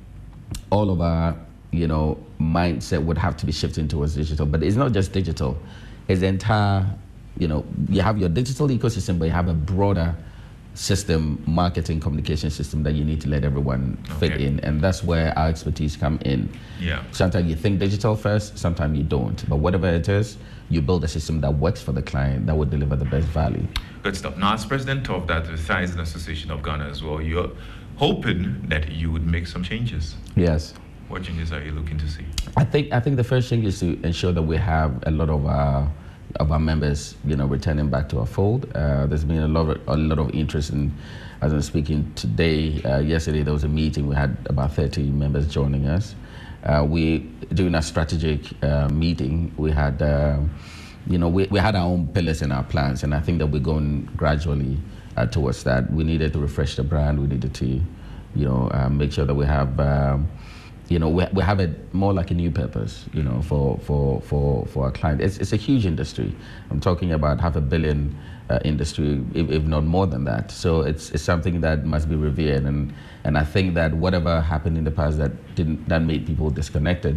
[SPEAKER 2] all of our you know mindset would have to be shifting towards digital. But it's not just digital; it's the entire, you know, you have your digital ecosystem, but you have a broader system, marketing, communication system that you need to let everyone fit
[SPEAKER 1] okay.
[SPEAKER 2] in, and that's where our expertise come in.
[SPEAKER 1] Yeah.
[SPEAKER 2] Sometimes you think digital first, sometimes you don't, but whatever it is, you build a system that works for the client that will deliver the best value.
[SPEAKER 1] Good stuff. Now, as president of that Thizen Association of Ghana as well, you're hoping that you would make some changes.
[SPEAKER 2] Yes.
[SPEAKER 1] What changes are you looking to see?
[SPEAKER 2] I think I think the first thing is to ensure that we have a lot of our of our members, you know, returning back to our fold. Uh, there's been a lot of a lot of interest in, as I'm speaking today. Uh, yesterday there was a meeting. We had about thirty members joining us. Uh, we doing a strategic uh, meeting. We had, uh, you know, we we had our own pillars in our plans, and I think that we're going gradually uh, towards that. We needed to refresh the brand. We needed to, you know, uh, make sure that we have. Um, You know, we, we have it more like a new purpose, you know, for, for, for, for our client. It's, it's a huge industry. I'm talking about half a billion uh, industry, if, if not more than that. So it's, it's something that must be revered. And, and I think that whatever happened in the past that didn't, that made people disconnected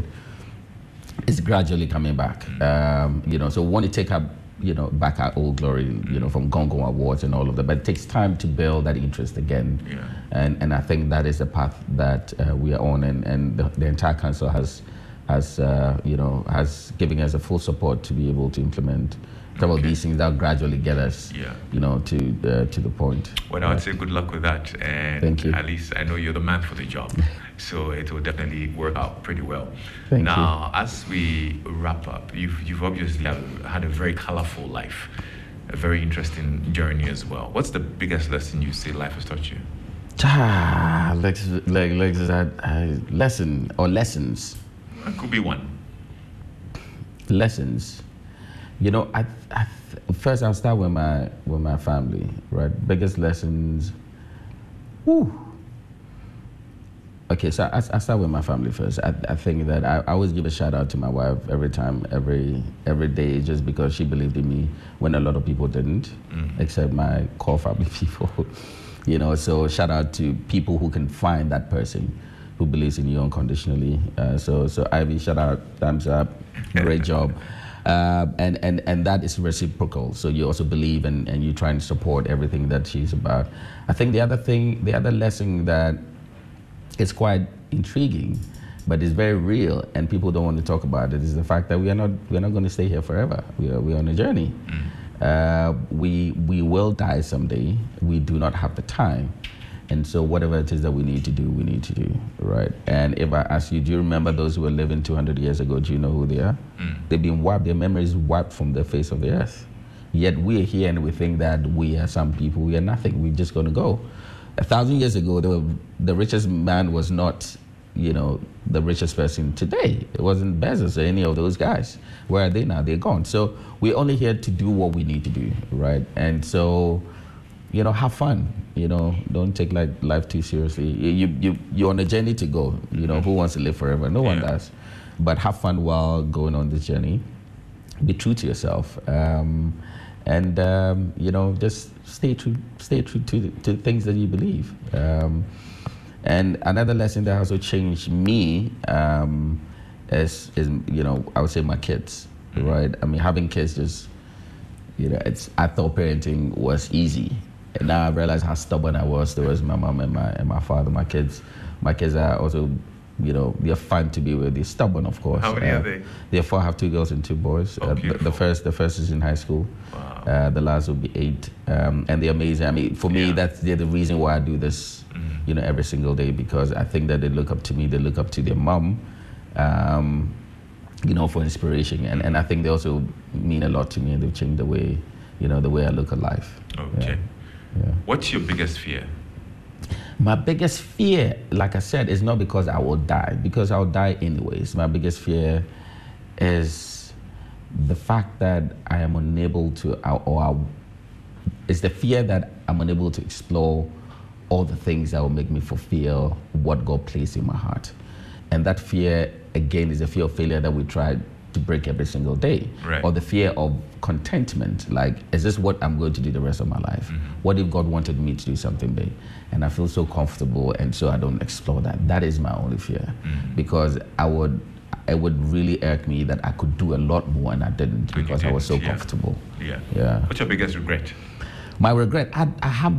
[SPEAKER 2] is gradually coming back. Um, you know, so we want to take up, you know, back our old glory, you know, from Gongo Awards and all of that. But it takes time to build that interest again.
[SPEAKER 1] Yeah.
[SPEAKER 2] And and I think that is the path that uh, we are on, and, and the, the entire council has, has uh, you know, has given us a full support to be able to implement some okay. of these things that gradually get us,
[SPEAKER 1] yeah.
[SPEAKER 2] you know, to the, to the point.
[SPEAKER 1] Well, I would say good luck with that. And
[SPEAKER 2] Thank you.
[SPEAKER 1] At least I know you're the man for the job. So it will definitely work out pretty well.
[SPEAKER 2] Thank
[SPEAKER 1] now,
[SPEAKER 2] you.
[SPEAKER 1] as we wrap up, you've, you've obviously had a very colorful life, a very interesting journey as well. What's the biggest lesson you say life has taught you?
[SPEAKER 2] Ah, like, like, like that uh, lesson or lessons.
[SPEAKER 1] It could be one.
[SPEAKER 2] Lessons. You know, I, I first I'll start with my with my family, right? Biggest lessons. Whew. Okay, so I, I start with my family first. I, I think that I, I always give a shout out to my wife every time, every every day, just because she believed in me when a lot of people didn't, mm. except my core family people. You know, so shout out to people who can find that person who believes in you unconditionally. Uh, so so Ivy, shout out, thumbs up, great job. Uh, and, and, and that is reciprocal. So you also believe and, and you try and support everything that she's about. I think the other thing, the other lesson that is quite intriguing but it's very real, and people don't want to talk about it. Is the fact that we are not we are not going to stay here forever. We are we are on a journey. Mm. Uh, we we will die someday. We do not have the time, and so whatever it is that we need to do, we need to do, right? And if I ask you, do you remember those who were living two hundred years ago? Do you know who they are? Mm. They've been wiped. Their memories wiped from the face of the earth. Yet we are here and we think that we are some people. We are nothing. We're just going to go. A thousand years ago, the, the richest man was not, you know, the richest person today. It wasn't Bezos or any of those guys. Where are they now? They're gone. So we're only here to do what we need to do, right? And so, you know, have fun. You know, don't take like life too seriously. You you you're on a journey to go. You know, who wants to live forever? No one yeah. does. But have fun while going on this journey. Be true to yourself. Um, And um, you know, just stay true, stay true to to things that you believe. Um, and another lesson that also changed me um, is, is, you know, I would say my kids, mm-hmm. right? I mean, having kids just, you know, it's I thought parenting was easy, and now I realize how stubborn I was towards my mom and my and my father. My kids, my kids are also, you know, they're fun to be with. They're stubborn, of course.
[SPEAKER 1] How many
[SPEAKER 2] uh,
[SPEAKER 1] are they?
[SPEAKER 2] Therefore, I have two girls and two boys.
[SPEAKER 1] Oh,
[SPEAKER 2] uh, the, the first, the first is in high school.
[SPEAKER 1] Wow.
[SPEAKER 2] Uh, the last will be eight, um, and they're amazing. I mean, for me,
[SPEAKER 1] yeah.
[SPEAKER 2] that's they're the reason why I do this, mm-hmm. you know, every single day, because I think that they look up to me. They look up to their mom, um, you know, for inspiration, and, and I think they also mean a lot to me, and they've changed the way, you know, the way I look at life.
[SPEAKER 1] Okay.
[SPEAKER 2] Yeah. Yeah.
[SPEAKER 1] What's your biggest fear?
[SPEAKER 2] My biggest fear, like I said, is not because I will die, because I'll die anyways. My biggest fear is the fact that I am unable to, or I, it's the fear that I'm unable to explore all the things that will make me fulfill what God placed in my heart. And that fear, again, is the fear of failure that we try to break every single day.
[SPEAKER 1] Right.
[SPEAKER 2] Or the fear of contentment, like, is this what I'm going to do the rest of my life? Mm-hmm. What if God wanted me to do something big? And I feel so comfortable, and so I don't explore that. That is my only fear. Mm-hmm. Because I would, it would really irk me that I could do a lot more and I didn't,
[SPEAKER 1] and
[SPEAKER 2] because
[SPEAKER 1] didn't,
[SPEAKER 2] I was so
[SPEAKER 1] yeah.
[SPEAKER 2] comfortable.
[SPEAKER 1] Yeah.
[SPEAKER 2] Yeah.
[SPEAKER 1] What's your biggest regret?
[SPEAKER 2] My regret, I, I have,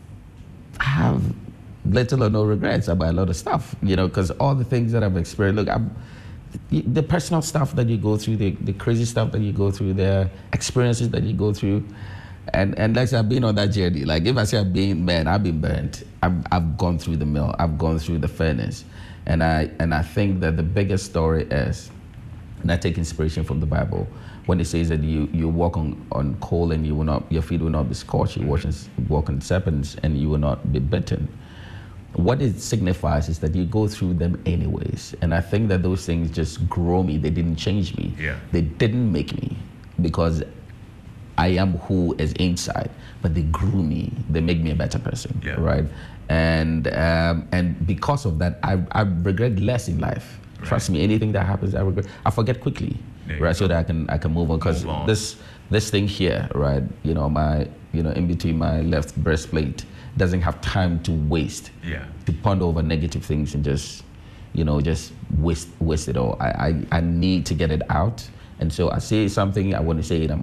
[SPEAKER 2] I have little or no regrets about a lot of stuff, you know, because all the things that I've experienced, look, I'm, the personal stuff that you go through, the, the crazy stuff that you go through, the experiences that you go through, and and like I've been on that journey. Like if I say I've been, man, I've been burnt. I've I've gone through the mill. I've gone through the furnace, and I and I think that the biggest story is, and I take inspiration from the Bible when it says that you you walk on, on coal and you will not, your feet will not be scorched. You walk, walk on serpents and you will not be bitten. What it signifies is that you go through them anyways. And I think that those things just grow me. They didn't change me.
[SPEAKER 1] Yeah.
[SPEAKER 2] They didn't make me, because I am who is inside, but they grew me. They make me a better person,
[SPEAKER 1] yeah.
[SPEAKER 2] right? And um, and because of that, I, I regret less in life. Right. Trust me, anything that happens, I regret. I forget quickly, right? So that I can I can move on. Because this this thing here, right? You know, my you know in between my left breastplate doesn't have time to waste,
[SPEAKER 1] yeah.
[SPEAKER 2] to ponder over negative things and just, you know, just waste waste it all. I, I, I need to get it out. And so I say something, I want to say it, I'm